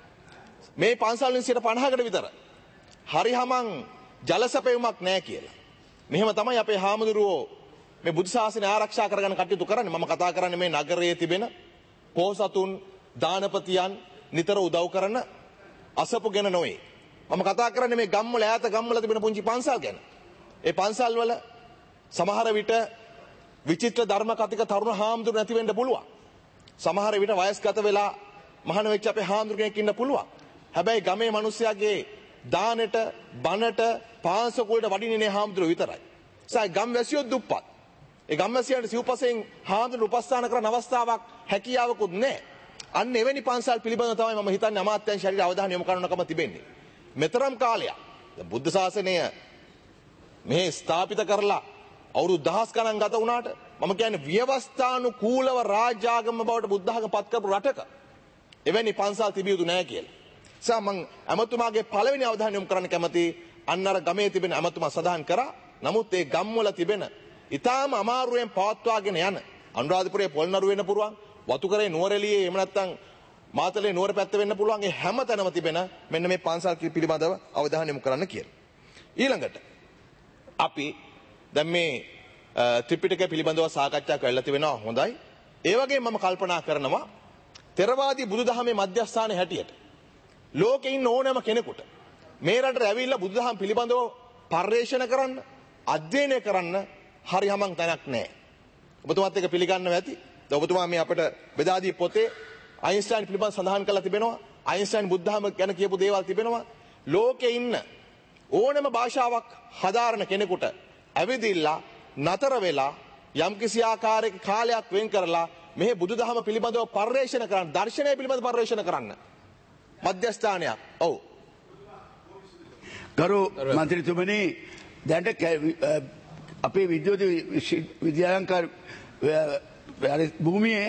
මේ පන්සල් වලින් 50%කට විතර හරිහමං ජල සැපයුමක් නැහැ කියලා. මෙහෙම තමයි අපේ හාමුදුරුවෝ මේ බුදු සාසනය ආරක්ෂා කරගන්න කටයුතු කරන්නේ. මම කතා කරන්නේ මේ නගරයේ තිබෙන පොහොසතුන් දානපතියන් නිතර උදව් කරන අසපු ගැන නොවේ. මම කතා කරන්නේ මේ ගම්වල ඈත ගම්වල තිබෙන පුංචි පන්සල් ගැන. ඒ පන්සල් වල සමහර විට විචිත්‍ර ධර්ම කතික තරුණ හාමුදුරු නැති වෙන්න පුළුවන්. සමහර විට වයස්ගත වෙලා මහාන වෙච්ච අපේ හාමුදුරු කෙනෙක් ඉන්න පුළුවන්. හැබැයි ගමේ මිනිස්සයාගේ දානෙට බනට පාංශකුලට වඩින්නේ හාමුදුරු විතරයි. සයි ගම්වැසියෝ දුප්පත්. ඒ ගම්වැසියන්ට සිව්පසෙන් හාමුදුරු උපස්ථාන කරන අවස්ථාවක් හැකියාවකුත් නැහැ. අන්න එවැනි පන්සල් පිළිබඳව තමයි මම හිතන්නේ අමාත්‍යංශ ශරීර අවධානය යොමු කරනකම තිබෙන්නේ. මෙතරම් කාලයක් බුද්ධ ශාසනය මේ ස්ථාපිත කරලා අවුරුදු දහස් ගණන් ගත වුණාට මම කියන්නේ ව්‍යවස්ථානුකූලව රාජ්‍යාගම බවට බුද්ධ ධර්ම පත් කරපු රටක එවැනි පන්සල් තිබිය යුතු නැහැ කියලා. නිසා මම ඇමතුමාගේ පළවෙනි අවධානය යොමු කරන්න කැමති අන්න අර ගමේ තිබෙන ඇමතුමා සඳහන් කරා. නමුත් ඒ ගම්වල තිබෙන ඊටාම අමාරුවෙන් පවත්වාගෙන යන අනුරාධපුරයේ පොළොන්නරු වෙන්න පුළුවන්, වතුකරේ නුවරඑළියේ එහෙම නැත්නම් මාතලේ නුවර පැත්ත වෙන්න පුළුවන්. ඒ හැම තැනම තිබෙන මෙන්න මේ පන්සල් පිළිබඳව අවධානය යොමු කරන්න කියලා. ඊළඟට අපි දැන් මේ ත්‍රිපිටකය පිළිබඳව සාකච්ඡා කරලා තිබෙනවා හොඳයි. ඒ වගේම මම කල්පනා කරනවා ථෙරවාදී බුදුදහමේ මධ්‍යස්ථානයේ හැටියට ලෝකේ ඉන්න ඕනෑම කෙනෙකුට මේ රටට ඇවිල්ලා බුදුදහම පිළිබඳව පර්යේෂණ කරන්න, අධ්‍යයනය කරන්න හරි හමන් තැනක් නැහැ. ඔබතුමාත් එක පිළිගන්නව ඇති. ඔබතුමා මේ අපිට බෙදා දී පොතේ අයින්ස්ටයින් පිළිබඳව සඳහන් කරලා තිබෙනවා. අයින්ස්ටයින් බුද්ධහම ගැන කියපු දේවල් තිබෙනවා. ලෝකේ ඉන්න ඕනෑම භාෂාවක් හදාරන කෙනෙකුට ඇවිදිලා නතර වෙලා යම්කිසි ආකාරයක කාලයක් වෙන් කරලා මේ බුදුදහම පිළිබඳව පර්යේෂණ කරන්න, දර්ශනය පිළිබඳව පර්යේෂණ කරන්න මධ්‍යස්ථානයක්. ඔව්. ගරු මන්ත්‍රීතුමනි, දැන් අපේ විද්‍යුත් විද්‍යාලංකාර භූමියේ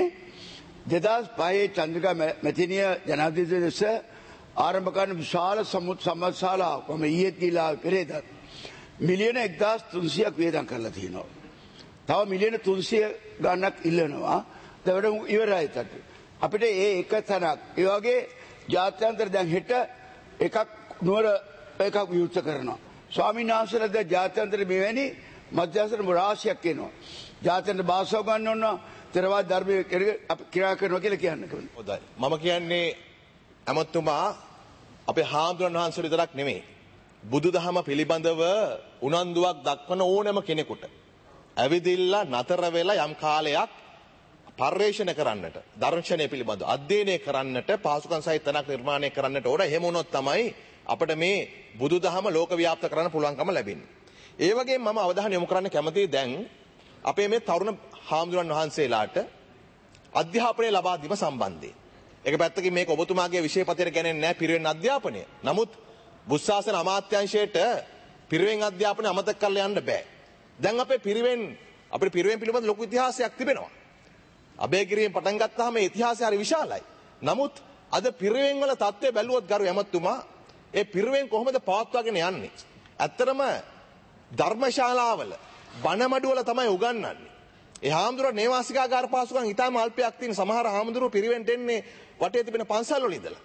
2005 චන්ද්‍රිකා මැතිනිය ජනාධිපති ලෙස ආරම්භ කරන විශාල සම්මතශාලාවක් මම ඊයේ ගිහලා පෙරේද මිලියන 1300ක් වේදම් කරලා තියෙනවා. තව මිලියන 300 ගණනක් ඉල්ලනවා. දැන් ඉවරයි තත්. අපිට ඒක තැනක්. ඒ වගේ ජාත්‍යන්තර දැන් හෙට එකක් නුවර එකක් විවෘත කරනවා. ස්වාමීන් වහන්සේලා දැන් ජාත්‍යන්තර මෙවැනි මධ්‍යස්ථ රාශියක් එනවා. ජාත්‍යන්තර භාෂාව ගන්න ඕන තරවාද ධර්මයේ ක්‍රියා කරනවා කියලා කියන්න කවුද? හොඳයි. මම කියන්නේ අමතුමා අපේ හාමුදුරන් වහන්සේලා විතරක් නෙමෙයි. බුදුදහම පිළිබඳව උනන්දුවක් දක්වන ඕනෑම කෙනෙකුට ඇවිදිලා නතර වෙලා යම් කාලයක් පර්යේෂණ කරන්නට, දර්ශනය පිළිබඳව අධ්‍යයනය කරන්නට, පහසුකම් සහිත තැනක් නිර්මාණය කරන්නට ඕන. එහෙම වුණොත් තමයි අපිට මේ බුදුදහම ලෝක ව්‍යාප්ත කරන්න පුළුවන්කම ලැබෙන්නේ. ඒ වගේම මම අවධානය යොමු කරන්න කැමතියි දැන් අපේ මේ තරුණ හාමුදුරන් වහන්සේලාට අධ්‍යාපනය ලබා දීම සම්බන්ධයෙන්. එක පැත්තකින් මේක ඔබතුමාගේ විෂයපතේට ගන්නේ නැහැ පිරිවෙන් අධ්‍යාපනය. නමුත් බුද්ධ අමාත්‍යාංශයට පිරිවෙන් අධ්‍යාපනය අමතක කරලා යන්න බෑ. දැන් අපේ පිරිවෙන් පිළිබඳ ලොකු ඉතිහාසයක් තිබෙනවා. අබේගිරියෙන් පටන් ගත්තාම මේ ඉතිහාසය හරි විශාලයි. නමුත් අද පිරිවෙන් වල තත්ත්වය බැලුවොත් ගරු ඇමතුමා ඒ පිරිවෙන් කොහොමද පවත්වාගෙන යන්නේ? ඇත්තටම ධර්මශාලාවල බණමඩුවල තමයි උගන්වන්නේ. ඒ හාමුදුරුවෝ නේවාසිකාගාර පහසුකම් ඉතාම අල්පයක් තියෙන සමහර හාමුදුරුවෝ පිරිවෙන්ට එන්නේ වටේ තිබෙන පන්සල් වල ඉඳලා.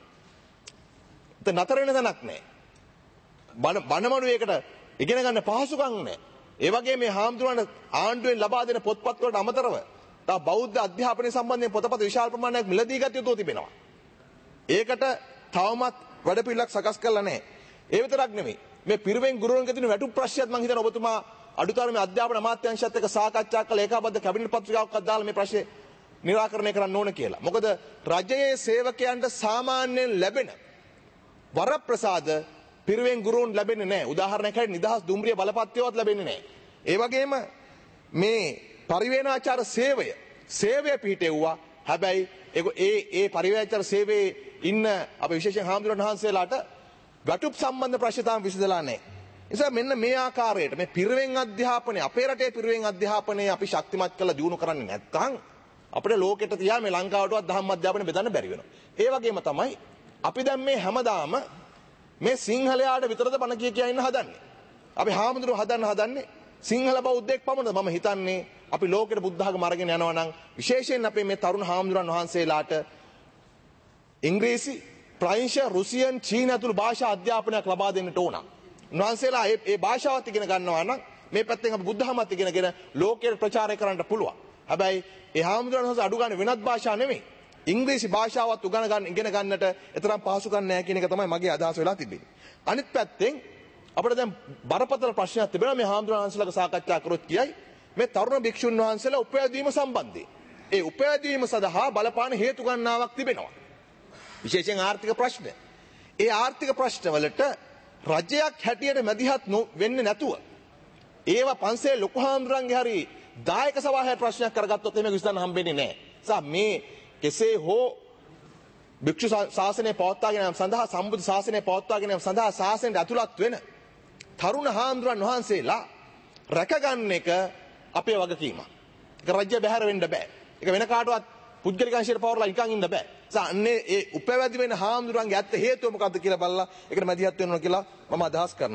ඒත් නතර වෙන තැනක් නැහැ. බණමඩුවේකට ඉගෙන ගන්න පහසුකම් නැහැ. ඒ වගේ මේ හාමුදුරුවන්ට ආණ්ඩුවෙන් ලබා දෙන පොත්පත් වලට අමතරව තව බෞද්ධ අධ්‍යාපනය සම්බන්ධයෙන් පොතපත විශාල ප්‍රමාණයක් මිලදී ගත යුතු තිබෙනවා. ඒකට තවමත් වැඩපිළිවෙලක් සකස් කරලා නැහැ. ඒ විතරක් නෙමෙයි. මේ පිරිවෙන් ගුරුවරුන්ගේ තියෙන වැටුප් ප්‍රශ්නයත් මම හිතනවා ඔබතුමා අඩුතරමේ අධ්‍යාපන අමාත්‍යාංශයත් එක්ක සාකච්ඡා කරලා ඒකාබද්ධ කැබිනට් පත්‍රිකාවක් දාලා මේ ප්‍රශ්නේ निराකරණය කරන්න ඕන කියලා. මොකද රජයේ සේවකයන්ට සාමාන්‍යයෙන් ලැබෙන වරප්‍රසාද පිරිවෙන් ගුරුවරුන් ලැබෙන්නේ නැහැ. උදාහරණයක් හැටියට නිදහස් දුම්රිය බලපත්‍රයවත් ලැබෙන්නේ නැහැ. ඒ වගේම මේ පරිවේනාචාර සේවය පිහිටෙව්වා. හැබැයි ඒ පරිවේනාචාර සේවයේ ඉන්න අපේ විශේෂයෙන් හාමුදුරන් වහන්සේලාට වැටුප් සම්බන්ධ ප්‍රශ්න තාම විසඳලා නැහැ. නිසා මෙන්න මේ ආකාරයට මේ පිරිවෙන් අධ්‍යාපනය අපේ රටේ පිරිවෙන් අධ්‍යාපනය අපි ශක්තිමත් කරලා දියුණු කරන්නේ නැත්නම් අපිට ලෝකෙට තියා මේ ලංකාවටවත් දහම් අධ්‍යාපනය බෙදන්න බැරි වෙනවා. ඒ වගේම තමයි අපි දැන් මේ හැමදාම මේ සිංහලයාට විතරද බණ කිය ඉන්න හදන්නේ. අපි හාමුදුරුවෝ හදන්නේ සිංහල බෞද්ධයෙක් පමණද? මම හිතන්නේ අපි ලෝකෙට බුද්ධ ධර්ම අරගෙන යනවා නම් විශේෂයෙන් අපේ මේ තරුණ හාමුදුරන් වහන්සේලාට ඉංග්‍රීසි, ප්‍රංශ, රුසියන්, චීන ඇතුළු භාෂා අධ්‍යාපනයක් ලබා දෙන්නට ඕන. උන්වහන්සේලා ඒ භාෂාවත් ඉගෙන ගන්නවා නම් මේ පැත්තෙන් අපි බුද්ධ ධර්මත් ඉගෙනගෙන ලෝකයට ප්‍රචාරය කරන්න පුළුවන්. හැබැයි ඒ හාමුදුරන් වහන්සේ අඩු ගන්න වෙනත් භාෂා නෙමෙයි. ඉංග්‍රීසි භාෂාවත් ඉගෙන ගන්නට එතරම් පහසුකම් නැහැ කියන එක තමයි මගේ අදහස වෙලා තිබෙන්නේ. අනිත් පැත්තෙන් අපිට දැන් බරපතල ප්‍රශ්නයක් තිබෙනවා මේ හාමුදුරන් වහන්සේලාක සාකච්ඡා කරොත් කියයි මේ තරුණ භික්ෂුන් වහන්සේලා උපයදීම සම්බන්ධයෙන්. ඒ උපයදීම සඳහා බලපාන හේතු ගණනාවක් තිබෙනවා. විශේෂයෙන් ආර්ථික ප්‍රශ්න. ඒ ආර්ථික ප්‍රශ්න වලට රජයක් හැටියට මැදිහත් වෙන්නේ නැතුව ඒවා පන්සල් ලොකු හාමුදුරන්ගේ හරි දායක සභාවේ ප්‍රශ්නයක් කරගත්තොත් එහෙම විසඳන්න හම්බෙන්නේ නැහැ. මේ කෙසේ හෝ භික්ෂු ශාසනය පවත්වාගෙන යාම සඳහා සම්බුද්ධ ශාසනය පවත්වාගෙන යාම සඳහා ශාසනයට ඇතුළත් වෙන තරුණ හාමුදුරන් වහන්සේලා රැකගන්න එක අපේ වගකීමක්. ඒක රජය බැහැර වෙන්න බෑ. ඒක වෙන කාටවත් පුද්ගලික අංශයට පවරලා නිකන් ඉන්න බෑ. අන්නේ ඒ උපවැදි වෙන හාමුදුරන්ගේ ඇත්ත හේතුව මොකද්ද කියලා බලලා ඒකට මැදිහත් වෙනවා කියලා මම අදහස් කරනවා.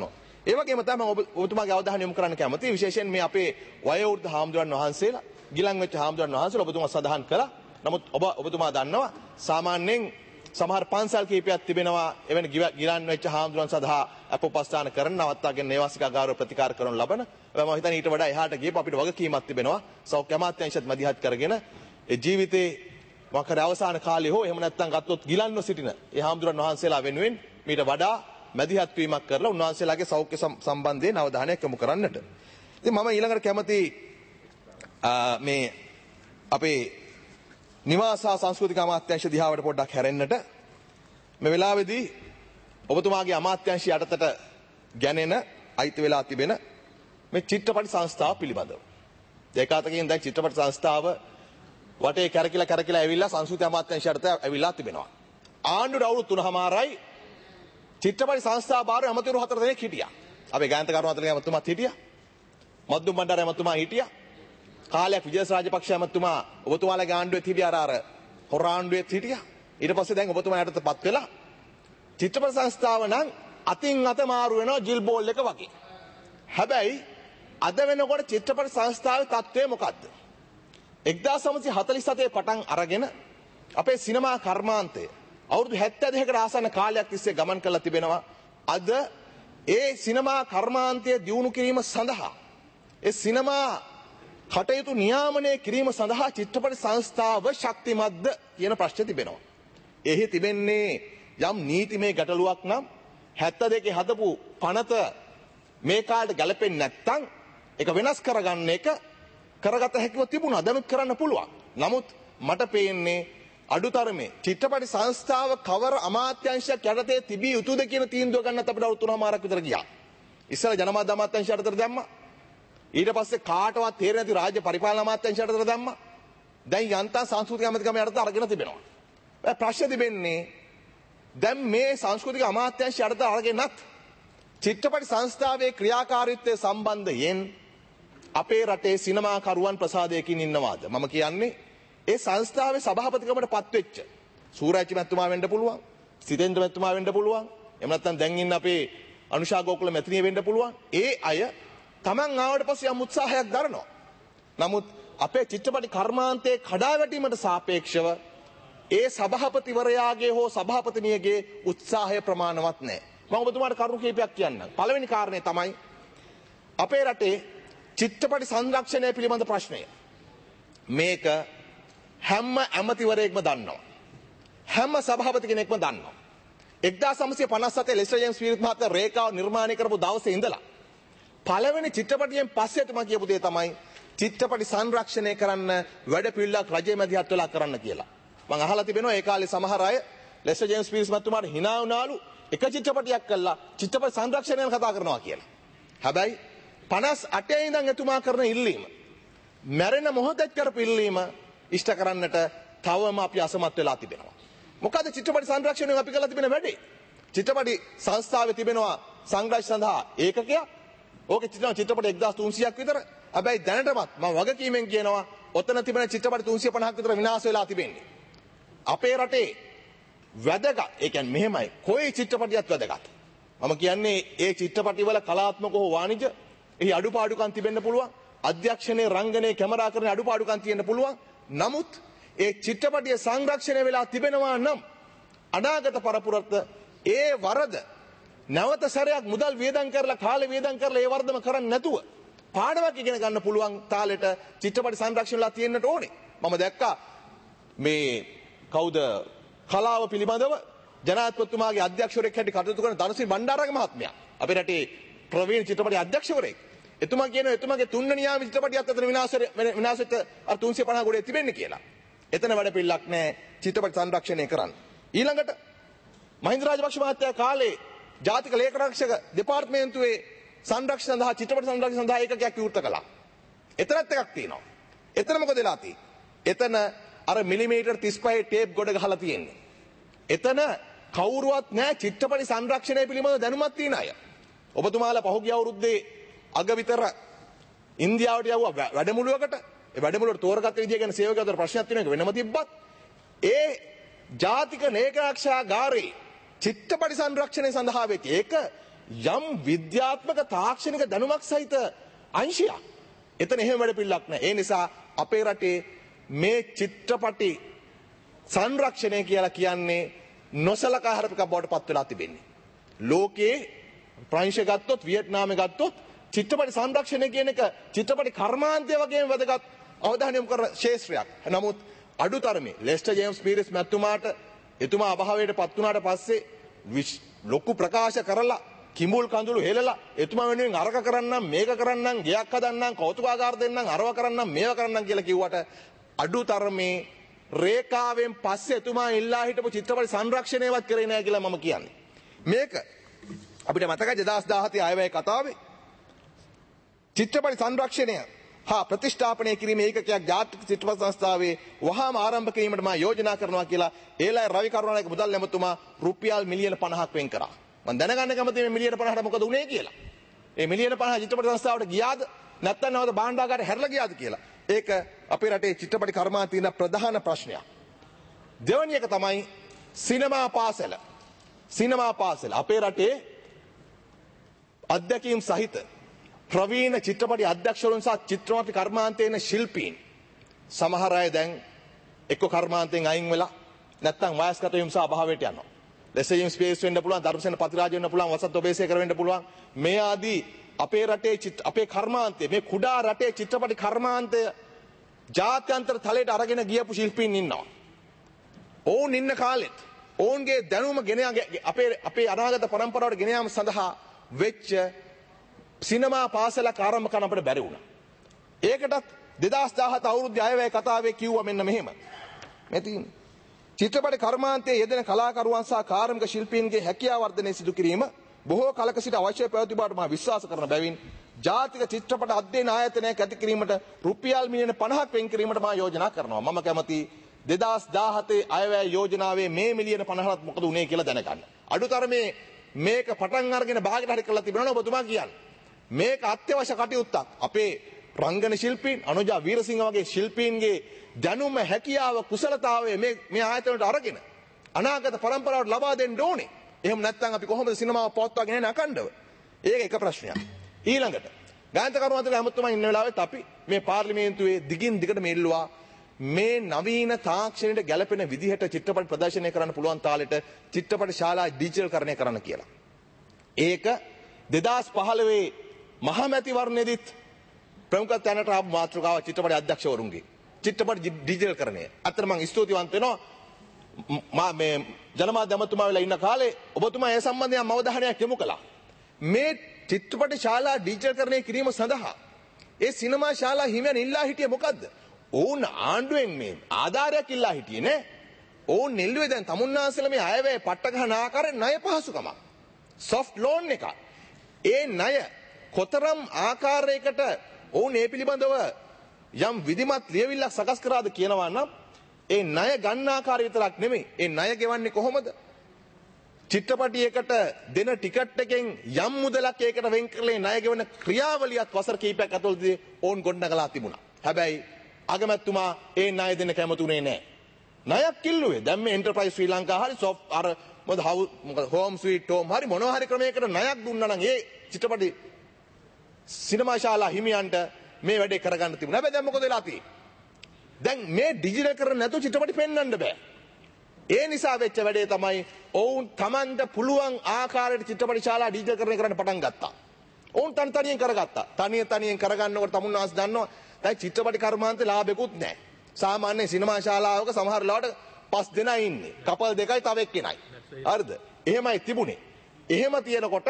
ඒ වගේම තමයි මම ඔබතුමාගේ අවධානය යොමු කරන්න කැමතියි විශේෂයෙන් මේ අපේ වයෝවෘද්ධ හාමුදුරන් වහන්සේලා ගිලන් වෙච්ච හාමුදුරන් වහන්සේලා ඔබතුමා සඳහන් කළා. නමුත් ඔබතුමා දන්නවා සාමාන්‍යයෙන් සමහර පන්සල් කීපයක් තිබෙනවා එවැනි ගිලන් වෙච්ච හාමුදුරන් සඳහා අපෝපස්ථාන කරන නවත්තාගෙන නේවාසික ගෞරව ප්‍රතිකාර කරන ලබන මම හිතන්නේ ඊට වඩා එහාට ගියපු අපිට වගකීමක් තිබෙනවා සෞඛ්‍ය අමාත්‍යාංශයත් මැදිහත් කරගෙන ඒ ජීවිතේ මොකද අවසාන කාලේ හෝ එහෙම නැත්නම් ගත්තොත් ගිලන්ව සිටින ඒ හාමුදුරන් වහන්සේලා වෙනුවෙන් මීට වඩා මැදිහත් වීමක් කරලා උන්වහන්සේලාගේ සෞඛ්‍ය සම්බන්ධයෙන් අවධානයක් යොමු කරන්නට. ඉතින් මම ඊළඟට කැමති මේ අපේ නිවාස සංස්කෘතික අමාත්‍යාංශ දිහාවට පොඩ්ඩක් හැරෙන්නට. මේ වෙලාවේදී ඔබතුමාගේ අමාත්‍යාංශය යටතට ගැනෙන අයිති වෙලා තිබෙන මේ චිත්‍රපටි සංස්ථාව පිළිබඳව. ඒකාතකින් දැන් චිත්‍රපටි සංස්ථාව වටේ කැරකිලා ඇවිල්ලා සංස්කෘති අමාත්‍යාංශය යටතට ඇවිල්ලා තිබෙනවා. ආණ්ඩුවට අවුරුදු 3මාරයි චිත්‍රපටි සංස්ථා භාරය අමතරු 4 දෙනෙක් හිටියා. අපේ ගායන්ත කරුණාතරගේ ඇමතුමාත් හිටියා. මද්දුම් බණ්ඩාර ඇමතුමා හිටියා. කාලයක් විජේස් රාජපක්ෂ ඇමතුමා ඔබතුමාලගේ ආණ්ඩුවෙත් හිටියා අර හොර ආණ්ඩුවෙත් හිටියා. ඊට පස්සේ දැන් ඔබතුමා යටතටපත් වෙලා චිත්‍රපට සංස්ථාව නම් අතින් අත මාරු වෙනවා ජිල් බෝල් එක වගේ. හැබැයි අද වෙනකොට චිත්‍රපට සංස්ථාවේ තත්ත්වය මොකද්ද? 1947 පටන් අරගෙන අපේ සිනමා කර්මාන්තය අවුරුදු 72කට ආසන්න කාලයක් තිස්සේ ගමන් කරලා තිබෙනවා. අද ඒ සිනමා කර්මාන්තය දියුණු කිරීම සඳහා ඒ සිනමා කටයුතු නියාමනය කිරීම සඳහා චිත්‍රපට සංස්ථාව ශක්තිමත්ද කියන ප්‍රශ්නේ තිබෙනවා. එහි තිබෙන්නේ යම් නීතිමය ගැටලුවක් නම් 72 හදපු පනත මේ කාලේට ගැලපෙන්නේ නැත්නම් ඒක වෙනස් කරගන්න එක කරගත හැකිව තිබුණා. දැනුත් කරන්න පුළුවන්. නමුත් මට පේන්නේ අඩුතරමේ චිත්‍රපටි සංස්ථාව කවර අමාත්‍යාංශයක් යටතේ තිබිය යුතුද කියන තීන්දුව ගන්නත් අපිට අවුරුදු 3මාරක් විතර ගියා. ඉස්සෙල්ලා ජනමාධ්‍ය අමාත්‍යාංශය යටතට දැම්මා. ඊට පස්සේ කාටවත් තේරෙන්නේ නැති රාජ්‍ය පරිපාලන අමාත්‍යාංශය යටතට දැම්මා. දැන් යන්තම් සංස්කෘතික අමාත්‍යාංශය යටතට අරගෙන තිබෙනවා. ප්‍රශ්නේ තිබෙන්නේ දැන් මේ සංස්කෘතික අමාත්‍යාංශය යටතට අරගෙනත් චිත්‍රපටි සංස්ථාවේ ක්‍රියාකාරීත්වය සම්බන්ධයෙන් අපේ රටේ සිනමා කරුවන් ප්‍රසාදයකින් ඉන්නවාද? මම කියන්නේ ඒ සංස්ථාවේ සභාපතිකමට පත්වෙච්ච සූරාජ් මැතිතුමා වෙන්න පුළුවන්, සිතේන්ද්‍ර මැතිතුමා වෙන්න පුළුවන්, එහෙම නැත්නම් දැන් ඉන්න අපේ අනුෂා ගෝකුල මැතිණිය වෙන්න පුළුවන්. ඒ අය Taman ආවට පස්සේ යම් උත්සාහයක් දරනවා. නමුත් අපේ චිත්‍රපටි කර්මාන්තයේ කඩාවැටීමට සාපේක්ෂව ඒ සභාපතිවරයාගේ හෝ සභාපතිනියගේ උත්සාහය ප්‍රමාණවත් නැහැ. මම ඔබතුමාට කරුණු කිහිපයක් කියන්නම්. පළවෙනි කාරණේ තමයි අපේ රටේ චිත්‍රපටි සංරක්ෂණය පිළිබඳ ප්‍රශ්නය. මේක හැම ඇමතිවරයෙක්ම දන්නවා. හැම සභාපති කෙනෙක්ම දන්නවා. 1957 ලෙස්ටර් ජේම්ස් පීරිස් මහතා රේඛාව නිර්මාණය කරපු දවසේ ඉඳලා පළවෙනි චිත්‍රපටියෙන් පස්සේ තුමා කියපු දේ තමයි චිත්‍රපටි සංරක්ෂණය කරන්න වැඩ පිළිවෙලක් රජයේ මැදිහත් වෙලා කරන්න කියලා. මම අහලා තිබෙනවා ඒ කාලේ සමහර අය ලෙස්ටර් ජේම්ස් පීරිස් මහතුමාට hina වුණාලු එක චිත්‍රපටියක් කළා චිත්‍රපට සංරක්ෂණය ගැන කතා කරනවා කියලා. හැබැයි 58 ඉඳන් එතුමා කරන ඉල්ලීම මැරෙන මොහොතේ කරපු ඉල්ලීම ඉෂ්ට කරන්නට තවම අපි අසමත් වෙලා තිබෙනවා. මොකද චිත්‍රපටි සංරක්ෂණයෙන් අපි කරලා තිබෙන වැඩේ. චිත්‍රපටි සංස්ථාවේ තිබෙනවා සංරක්ෂණ සඳහා ඒකකයක්. ඕකේ චිත්‍රපටි 1300ක් විතර. හැබැයි දැනටමත් මම වගකීමෙන් කියනවා ඔතන තිබෙන චිත්‍රපටි 350ක් විතර විනාශ වෙලා තිබෙන්නේ. අපේ රටේ වැදගත් ඒ කියන්නේ මෙහෙමයි කොයි චිත්‍රපටියක් වැදගත්. මම කියන්නේ ඒ චිත්‍රපටිවල කලාත්මක හෝ වාණිජ එහි අඩුපාඩුකම් තිබෙන්න පුළුවන්. අධ්‍යක්ෂණයේ රංගනයේ කැමරා කරන අඩුපාඩුකම් තියෙන්න පුළුවන්. නමුත් ඒ චිත්‍රපටිය සංරක්ෂණය වෙලා තිබෙනවා නම් අනාගත පරපුරට ඒ වරද නැවත සැරයක් මුදල් වියදම් කරලා කාලේ වියදම් කරලා ඒ වරදම කරන්නේ නැතුව පාඩමක් ඉගෙන ගන්න පුළුවන් තාලෙට චිත්‍රපටි සංරක්ෂණලා තියෙන්නට ඕනේ. මම දැක්කා මේ කවුද කලාව පිළිබඳව ජනාධිපතිතුමාගේ අධ්‍යක්ෂවරයෙක් හැටියට කටයුතු කරන ධනසිරි බණ්ඩාරගේ මහත්මයා අපේ රටේ ප්‍රවීණ චිත්‍රපටි අධ්‍යක්ෂවරයෙක්. එතුමා කියනවා එතුමාගේ තුන්වෙනි යාම චිත්‍රපටියත් අතර විනාශයට අර 350 ගොඩේ තිබෙන්නේ කියලා. එතන වැඩ පිළිලක් නැහැ චිත්‍රපටි සංරක්ෂණය කරන්න. ඊළඟට මහින්ද රාජපක්ෂ මහත්තයා කාලේ ජාතික ලේඛනාරක්ෂක දෙපාර්තමේන්තුවේ සංරක්ෂණ සඳහා චිත්‍රපටි සංරක්ෂණ සඳහා ඒකකයක් විවෘත කළා. එතනත් එකක් තියෙනවා. එතන මොකද වෙලා තියෙන්නේ? එතන අර මිලිමීටර් 35 ටේප් ගොඩ ගහලා තියෙන්නේ. එතන කවුරුවත් නැහැ චිත්‍රපටි සංරක්ෂණය පිළිබඳව දැනුමක් තියෙන අය. ඔබතුමාලා පහුගිය අවුරුද්දේ අග විතර ඉන්දියාවට යවුවා වැඩමුළුවකට. ඒ වැඩමුළුවට තෝරගත්ත විදිය ගැන සේවකයන්ට ප්‍රශ්නයක් තියෙනවා වෙනම තිබ්බත් ඒ ජාතික ලේඛනාරක්ෂාගාරේ චිත්‍රපටි සංරක්ෂණය සඳහා වෙති. ඒක යම් විද්‍යාත්මක තාක්ෂණික දැනුමක් සහිත අංශයක්. එතන එහෙම වැඩ පිළිලක් නැහැ. ඒ නිසා අපේ රටේ මේ චිත්‍රපටි සංරක්ෂණය කියලා කියන්නේ නොසලකා හැරපිකක් බවට පත් වෙලා තිබෙන්නේ. ලෝකයේ ප්‍රංශ ගත්තොත් වියට්නාමයේ ගත්තොත් චිත්‍රපටි සංරක්ෂණය කියන එක චිත්‍රපටි කර්මාන්තය වගේම වැදගත් අවධානය යොමු කරන ශේෂ්ත්‍රයක්. නමුත් අඩුතරමේ ලෙස්ටර් ජේම්ස් පීරිස් මැතිතුමාට එතුමා අභාවයට පත් වුණාට පස්සේ ලොකු ප්‍රකාශ කරලා කිඹුල් කඳුළු හෙලලා එතුමා වෙනුවෙන් අරක කරන්නම් මේක කරන්නම් ගයක් හදන්නම් කෞතුකාගාර දෙන්නම් අරව කරන්නම් මේව කරන්නම් කියලා කිව්වට අඩුතරමේ රේඛාවෙන් පස්සේ එතුමා ඉල්ලා හිටපු චිත්‍රපටි සංරක්ෂණයවත් කරේ නැහැ කියලා මම කියන්නේ. මේක අපිට මතකයි 2017 අයවැය කතාවේ චිත්‍රපටි සංරක්ෂණය හා ප්‍රතිෂ්ඨාපනය කිරීමේ ඒකකයක් ජාතික චිත්‍රපට සංස්ථාවේ වහාම ආරම්භ කිරීමට මා යෝජනා කරනවා කියලා ඒලයි රවි කරුණානායක මුදල් ඇමතුමා රුපියල් මිලියන 50ක් වෙන් කරා. මම දැනගන්න කැමතියි මේ මිලියන 50ට මොකද උනේ කියලා. ඒ මිලියන 50 චිත්‍රපට සංස්ථාවට ගියාද නැත්නම් නැවත භාණ්ඩාගාරේ හැරලා ගියාද කියලා. ඒක අපේ රටේ චිත්‍රපටි කර්මාන්තයේ තියෙන ප්‍රධාන ප්‍රශ්නයක්. දෙවැනි එක තමයි සිනමා පාසල. සිනමා පාසල අපේ රටේ අධ්‍යක්ීම් සහිත ප්‍රවීණ චිත්‍රපටි අධ්‍යක්ෂවරුන් සහ චිත්‍රපටි කර්මාන්තයේ ඉන්න ශිල්පීන් සමහර අය දැන් එක්ක කර්මාන්තයෙන් අයින් වෙලා නැත්නම් වයස්ගත වීම සහ අභාවයට යනවා. ලෙසීම් ස්පේස් වෙන්න පුළුවන්, ධර්මසේන පතිරාජ වෙන්න පුළුවන්, වසන්ත ඔබේසේකර වෙන්න පුළුවන්. මේ ආදී අපේ රටේ අපේ කර්මාන්තයේ මේ කුඩා රටේ චිත්‍රපටි කර්මාන්තය ජාත්‍යන්තර තලයට අරගෙන ගියපු ශිල්පීන් ඉන්නවා. ඔවුන් ඉන්න කාලෙත් ඔවුන්ගේ දැනුම ගෙන අපේ අනාගත පරම්පරාවට ගෙන යාම සඳහා වෙච්ච සිනමා පාසලක් ආරම්භ කරන්න අපිට බැරි වුණා. ඒකටත් 2017 අවුරුද්දේ අයවැය කතාවේ කිව්වා මෙන්න මෙහෙම. මේ තියෙන්නේ. චිත්‍රපට කර්මාන්තයේ යෙදෙන කලාකරුවන් සහ කාර්මික ශිල්පීන්ගේ හැකියාව වර්ධනය සිදු කිරීම බොහෝ කලක සිට අවශ්‍ය පැවති බවට මා විශ්වාස කරන බැවින් ජාතික චිත්‍රපට අධ්‍යයන ආයතනයක් ඇති කිරීමට රුපියල් මිලියන 50ක් වෙන් කිරීමට මා යෝජනා කරනවා. මම කැමති 2017 අයවැය යෝජනාවේ මේ මිලියන 50ක් මොකද උනේ කියලා දැනගන්න. අඩුතරමේ මේක පටන් අරගෙන භාගයට හරි කරලා තිබුණා නේද ඔබතුමා කියන්නේ. මේක අත්‍යවශ්‍ය කටයුත්තක්. අපේ රංගන ශිල්පීන් අනුජා වීරසිංහ වගේ ශිල්පීන්ගේ දැනුම හැකියාව කුසලතාවය මේ ආයතනවලට අරගෙන අනාගත පරම්පරාවට ලබා දෙන්න ඕනේ. එහෙම නැත්නම් අපි කොහොමද සිනමාව පවත්වාගෙන යන්නේ අකණ්ඩව? ඒක එක ප්‍රශ්නයක්. ඊළඟට ගායන්ත කරුණාතුල හැමතුමා ඉන්න වෙලාවෙත් අපි මේ පාර්ලිමේන්තුවේ දිගින් දිගට මෙල්ලුවා මේ නවීන තාක්ෂණයට ගැලපෙන විදිහට චිත්‍රපට ප්‍රදර්ශනය කරන්න පුළුවන් තාලෙට චිත්‍රපට ශාලා ඩිජිටල්කරණය කරන්න කියලා. ඒක 2015 මහමැතිවරණයේදීත් ප්‍රමුඛ තැනට ආපු මාතෘකාව චිත්‍රපට අධ්‍යක්ෂවරුන්ගේ චිත්‍රපට ඩිජිටල්කරණය. අතන මම ස්තුතිවන්ත වෙනවා මේ ජනමාධ්‍ය ඇමතුමා වෙලා ඉන්න කාලේ ඔබතුමා ඒ සම්බන්ධයෙන් අවධානයක් යොමු කළා. මේ චිත්‍රපට ශාලා ඩිජිටල්කරණය කිරීම සඳහා ඒ සිනමා ශාලා හිමියන් ඉල්ලා හිටියේ මොකද්ද? ඔවුන් ආණ්ඩුවෙන් මේ ආධාරයක් ඉල්ලා හිටියේ නේ. ඔවුන් නෙල්ලුවේ දැන් තමුන්නාන්සලා මේ අයවැය පට්ට ගන්න ආකාරයෙන් ණය පහසුකම. soft loan එක. ඒ ණය කොතරම් ආකාරයකට ඔවුන් ඒ පිළිබඳව යම් විධිමත් ලියවිල්ලක් සකස් කරාද කියනවා නම් ඒ ණය ගන්න ආකාරය විතරක් නෙමෙයි. ඒ ණය ගෙවන්නේ කොහොමද? චිත්‍රපටියකට දෙන ටිකට් එකෙන් යම් මුදලක් ඒකට වෙන් කරලා ණය ගෙවන ක්‍රියාවලියත් වසර කිහිපයක් ඇතුළතදී ඕන් ගොඩනගලා තිබුණා. හැබැයි අගමැතිතුමා ඒ ණය දෙන්න කැමතුනේ නැහැ. ණයක් කිල්ලුවේ. දැන් මේ එන්ටර්ප්‍රයිස් ශ්‍රී ලංකා හරි සොෆ්ට් අර මොකද හෝම් ස්වීට් හෝම් හරි මොනවා හරි ක්‍රමයකට ණයක් දුන්නා නම් ඒ චිත්‍රපටි සිනමා ශාලා හිමියන්ට මේ වැඩේ කරගන්න තිබුණා. හැබැයි දැන් මොකද වෙලා තියෙන්නේ? දැන් මේ ඩිජිටල් කරන්නේ නැතුව චිත්‍රපටි පෙන්වන්න බෑ. ඒ නිසා වෙච්ච වැඩේ තමයි ඔවුන් Tamanda පුළුවන් ආකාරයට චිත්‍රපටි ශාලා ඩිජිටල්කරණය කරන්න පටන් ගත්තා. ඔවුන් තනියෙන් කරගත්තා. තනියෙන් කරගන්නකොට තමුන්නාස් දන්නවා දැන් චිත්‍රපටි කර්මාන්තේ ලාභෙකුත් නැහැ. සාමාන්‍ය සිනමා ශාලාවක සමහර ලාවට 5 දෙනා ඉන්නේ. කපල් දෙකයි තව එක්කෙනයි. හරිද? එහෙමයි තිබුණේ. එහෙම තියෙනකොට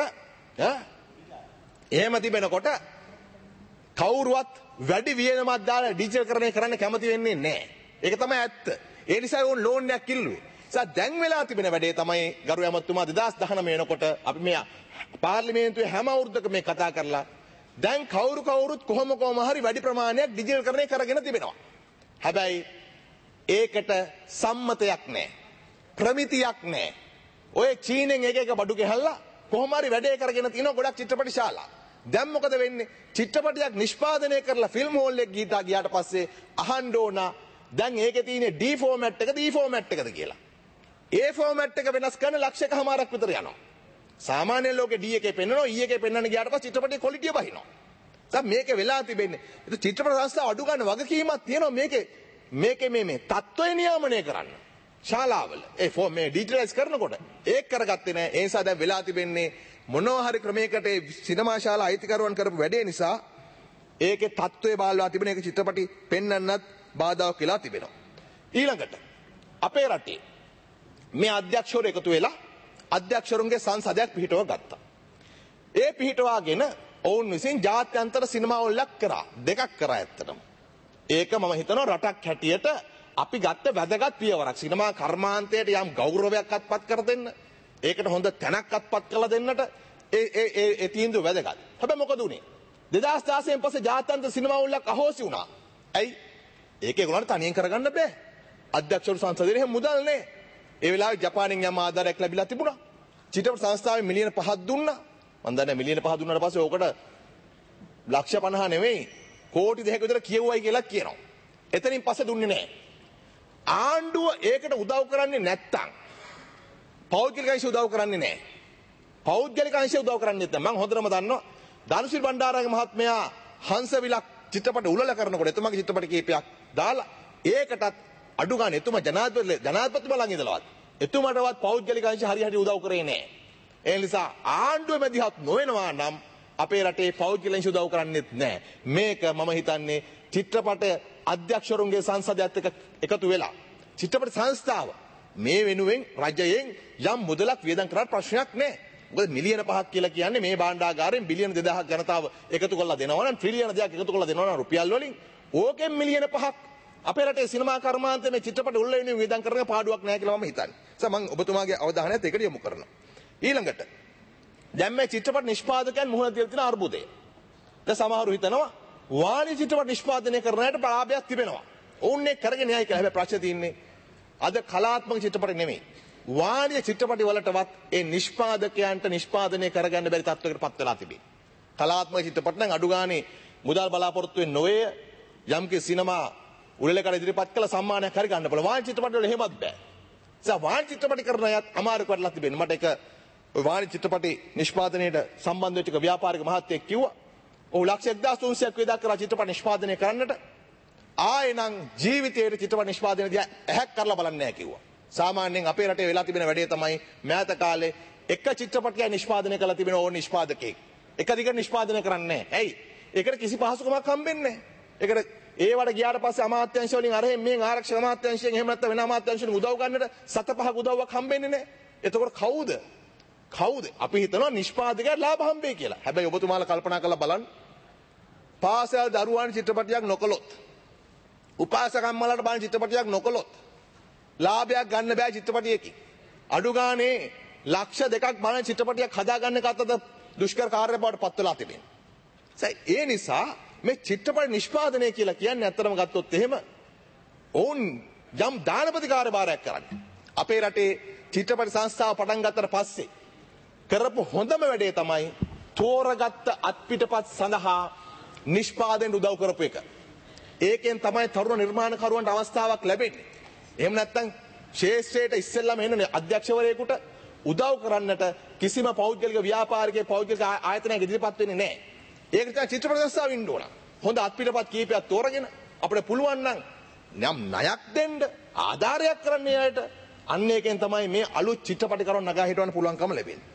එහෙම තිබෙනකොට කවුරුවත් වැඩි වියදමක් දාලා ඩිජිටල්කරණය කරන්න කැමති වෙන්නේ නැහැ. ඒක තමයි ඇත්ත. ඒ නිසා ඕන් ලෝන් එකක් කිල්ලුවේ. දැන් වෙලා තිබෙන වැඩේ තමයි ගරු ඇමතුමා 2019 වෙනකොට අපි මේ පාර්ලිමේන්තුවේ හැම අවුරුද්දක මේ කතා කරලා දැන් කවුරුත් කොහොම හරි වැඩි ප්‍රමාණයක් ඩිජිටල්කරණය කරගෙන තිබෙනවා. හැබැයි ඒකට සම්මතයක් නැහැ. ප්‍රමිතියක් නැහැ. ඔය චීනෙන් එක බඩු ගෙහල්ලා කොහොම හරි වැඩේ කරගෙන තිනවා ගොඩක් චිත්‍රපට ශාලා. දැන් මොකද වෙන්නේ? චිත්‍රපටයක් නිෂ්පාදනය කරලා ෆිල්ම් හෝල් එක ගියාට පස්සේ අහන්න ඕන දැන් ඒකේ තියෙන D ෆෝමැට් එකද E ෆෝමැට් එකද කියලා. ඒ ෆෝමැට් එක වෙනස් කරන ලක්ෂයකමාරක් විතර යනවා. සාමාන්‍ය ලෝකේ D එකේ පෙන්නනවා E එකේ පෙන්නන්න ගියාට පස්සේ චිත්‍රපටයේ ක්වොලිටිය බහිනවා. දැන් මේකේ වෙලා තිබෙන්නේ ඒක චිත්‍රපට සංස්ථාව අඩු ගන්න වගකීමක් තියෙනවා මේකේ මේ තත්ත්වය නියාමනය කරන්න. ශාලාවල මේ ඩිජිටලයිස් කරනකොට ඒක කරගත්තේ නැහැ. ඒ නිසා දැන් වෙලා තිබෙන්නේ මොනවා හරි ක්‍රමයකට සිනමා ශාලා අයිතිකරුවන් කරපු වැඩේ නිසා ඒකේ තත්ත්වය බාල්වා තිබෙන එක චිත්‍රපටි පෙන්වන්නත් බාධාවක් වෙලා තිබෙනවා. ඊළඟට අපේ රටේ මේ අධ්‍යක්ෂවරු එකතු වෙලා අධ්‍යක්ෂවරුන්ගේ සංසදයක් පිහිටව ගත්තා. ඒ පිහිටවාගෙන ඔවුන් විසින් ජාත්‍යන්තර සිනමාවලක් කරා. දෙකක් කරා ඇත්තටම. ඒක මම හිතනවා රටක් හැටියට අපි ගත්ත වැදගත් පියවරක්. සිනමා කර්මාන්තයට යම් ගෞරවයක් අත්පත් කර දෙන්න. ඒකට හොඳ තැනක් අත්පත් කරලා දෙන්නට ඒ තීන්දුව වැදගත්. හැබැයි මොකද උනේ? 2016න් පස්සේ ජාත්‍යන්තර සිනමාවලක් අහෝසි වුණා. ඇයි? ඒක ඒගොල්ලන්ට තනියෙන් කරගන්න බෑ. අධ්‍යක්ෂවරු සංසදයේ එහෙම මුදල් නෑ. ඒ වෙලාවේ ජපානයෙන් යම් ආධාරයක් ලැබිලා තිබුණා. චිත්‍රපට සංස්ථාවෙන් මිලියන 5ක් දුන්නා. මම දන්නේ මිලියන 5 දුන්නාට පස්සේ ඕකට ලක්ෂ 50 නෙවෙයි කෝටි 2ක විතර කියවුවයි කියලා කියනවා. එතනින් පස්සේ දුන්නේ නෑ. ආණ්ඩුව ඒකට උදව් කරන්නේ නැත්තම් පෞද්ගලික අංශය උදව් කරන්නේ නෑ. පෞද්ගලික අංශය උදව් කරන්නේ නැත්නම් මම හොඳටම දන්නවා ධනුෂිල් බණ්ඩාරගේ මහත්මයා හංසවිලක් චිත්‍රපට උලල කරනකොට එතුමාගේ චිත්‍රපට කීපයක් දාලා ඒකටත් අඩු ගන්න එතුමා ජනාධිපතිතුමා ළඟ ඉඳලවත් එතුමාටවත් පෞද්ගලික අංශ හරියට උදව් කරේ නෑ. ඒ නිසා ආණ්ඩුව මැදිහත් නොවෙනවා නම් අපේ රටේ පෞද්ගලික අංශ උදව් කරන්නේත් නෑ. මේක මම හිතන්නේ චිත්‍රපට අධ්‍යක්ෂවරුන්ගේ සංසදයත් එක්ක එකතු වෙලා චිත්‍රපට සංස්ථාව මේ වෙනුවෙන් රජයෙන් යම් මුදලක් වියදම් කරලා ප්‍රශ්නයක් නෑ. මොකද මිලියන 5ක් කියලා කියන්නේ මේ භාණ්ඩාගාරයෙන් බිලියන 2000ක් ජනතාව එකතු කරලා දෙනවා නම් ට්‍රිලියන දෙකක් එකතු කරලා දෙනවා නම් රුපියල් වලින් ඕකෙන් මිලියන 5ක් අපේ රටේ සිනමා කර්මාන්තයේ මේ චිත්‍රපට උල්ල වෙනුවෙන් වියදම් කරන පාඩුවක් නැහැ කියලා මම හිතන්නේ. මම ඔබතුමාගේ අවධානයත් ඒකට යොමු කරනවා. ඊළඟට දැන් මේ චිත්‍රපට නිෂ්පාදකයන් මුහුණ දෙලා තියෙන අර්බුදය. දැන් සමහරු හිතනවා වාණිජ චිත්‍රපට නිෂ්පාදනය කරන අයට ප්‍රලාභයක් තිබෙනවා. ඔවුන් ඒක කරගෙන යයි කියලා. හැබැයි ප්‍රශ්නේ තියෙන්නේ අද කලාත්මක චිත්‍රපට නෙමෙයි. වාණිජ චිත්‍රපටි වලටවත් ඒ නිෂ්පාදකයන්ට නිෂ්පාදනය කරගන්න බැරි තත්ත්වයකට පත් වෙලා තිබේ. කලාත්මක චිත්‍රපට නම් අඩු ගානේ මුදල් බලාපොරොත්තු වෙන්නේ නොවේ. යම්කි සිනමා උළෙලකට ඉදිරිපත් කළ සම්මානයක් හරි ගන්න පුළුවන්. වාණිජ චිත්‍රපට වල එහෙමත් බෑ. වාණිජ චිත්‍රපටි කරන අයත් අමාරුවක් වඩලා තිබෙනවා. මට ඒක ඔය වාණිජ චිත්‍රපටි නිෂ්පාදනයේට සම්බන්ධ වෙච්ච ව්‍යාපාරික මහත්තයෙක් කිව්වා. ඔහු ලක්ෂ 1300ක් වේදා කරලා චිත්‍රපට නිෂ්පාදනය කරන්නට ආයෙනම් ජීවිතයේ චිත්‍රපට නිෂ්පාදනය දිහා ඇහැක් කරලා බලන්නේ නැහැ කිව්වා. සාමාන්‍යයෙන් අපේ රටේ වෙලා තිබෙන වැඩේ තමයි මෑත කාලේ එක චිත්‍රපටයක් නිෂ්පාදනය කරලා තිබෙන ඕන නිෂ්පාදකයෙක් එක දිගට නිෂ්පාදනය කරන්නේ නැහැ. ඇයි? ඒකට කිසි පහසුකමක් හම්බෙන්නේ නැහැ. ඒකට ඒවට ගියාට පස්සේ අමාත්‍යාංශ වලින් අරහෙන් මෙන් ආරක්ෂක අමාත්‍යාංශයෙන් එහෙම නැත්නම් වෙන අමාත්‍යාංශ වලින් උදව් ගන්නට සත පහක උදව්වක් හම්බෙන්නේ නැහැ. එතකොට කවුද? අපි හිතනවා නිෂ්පාදකයාට ලාභ හම්බෙයි කියලා. හැබැයි ඔබතුමාලා කල්පනා කරලා බලන්න. පාසල් දරුවන් චිත්‍රපටයක් නොකළොත් උපාසකම්මලට බලන චිත්‍රපටයක් නොකළොත් ලාභයක් ගන්න බෑ චිත්‍රපටියකින්. අඩු ගානේ ලක්ෂ 2ක් බලන චිත්‍රපටියක් හදාගන්න කතද දුෂ්කර කාර්ය බවට පත් වෙලා තිබෙනවා. ඒ නිසා මේ චිත්‍රපට නිෂ්පාදනය කියලා කියන්නේ ඇත්තටම ගත්තොත් එහෙම ඔවුන් යම් දානපති කාර්යභාරයක් කරන්නේ. අපේ රටේ චිත්‍රපට සංස්ථාව පටන් ගත්තට පස්සේ කරපු හොඳම වැඩේ තමයි තෝරගත්ත අත්පිටපත් සඳහා නිෂ්පාදනයට උදව් කරපු එක. ඒකෙන් තමයි තරුණ නිර්මාණකරුවන්ට අවස්ථාවක් ලැබෙන්නේ. එහෙම නැත්නම් ශේෂ්ත්‍රයට ඉස්සෙල්ලාම එන අධ්‍යක්ෂවරයෙකුට උදව් කරන්නට කිසිම පෞද්ගලික ව්‍යාපාරිකයේ පෞද්ගලික ආයතනයක ඉදිරිපත් වෙන්නේ නැහැ. ඒක තමයි චිත්‍රපට සංස්ථාව ඉන්න ඕන. හොඳ අත්පිටපත් කීපයක් තෝරගෙන අපිට පුළුවන් නම් ණයක් දෙන්න ආධාරයක් කරන්න යායට අන්න ඒකෙන් තමයි මේ අලුත් චිත්‍රපටිකරුවන් නගා හිටවන්න පුළුවන්කම ලැබෙන්නේ.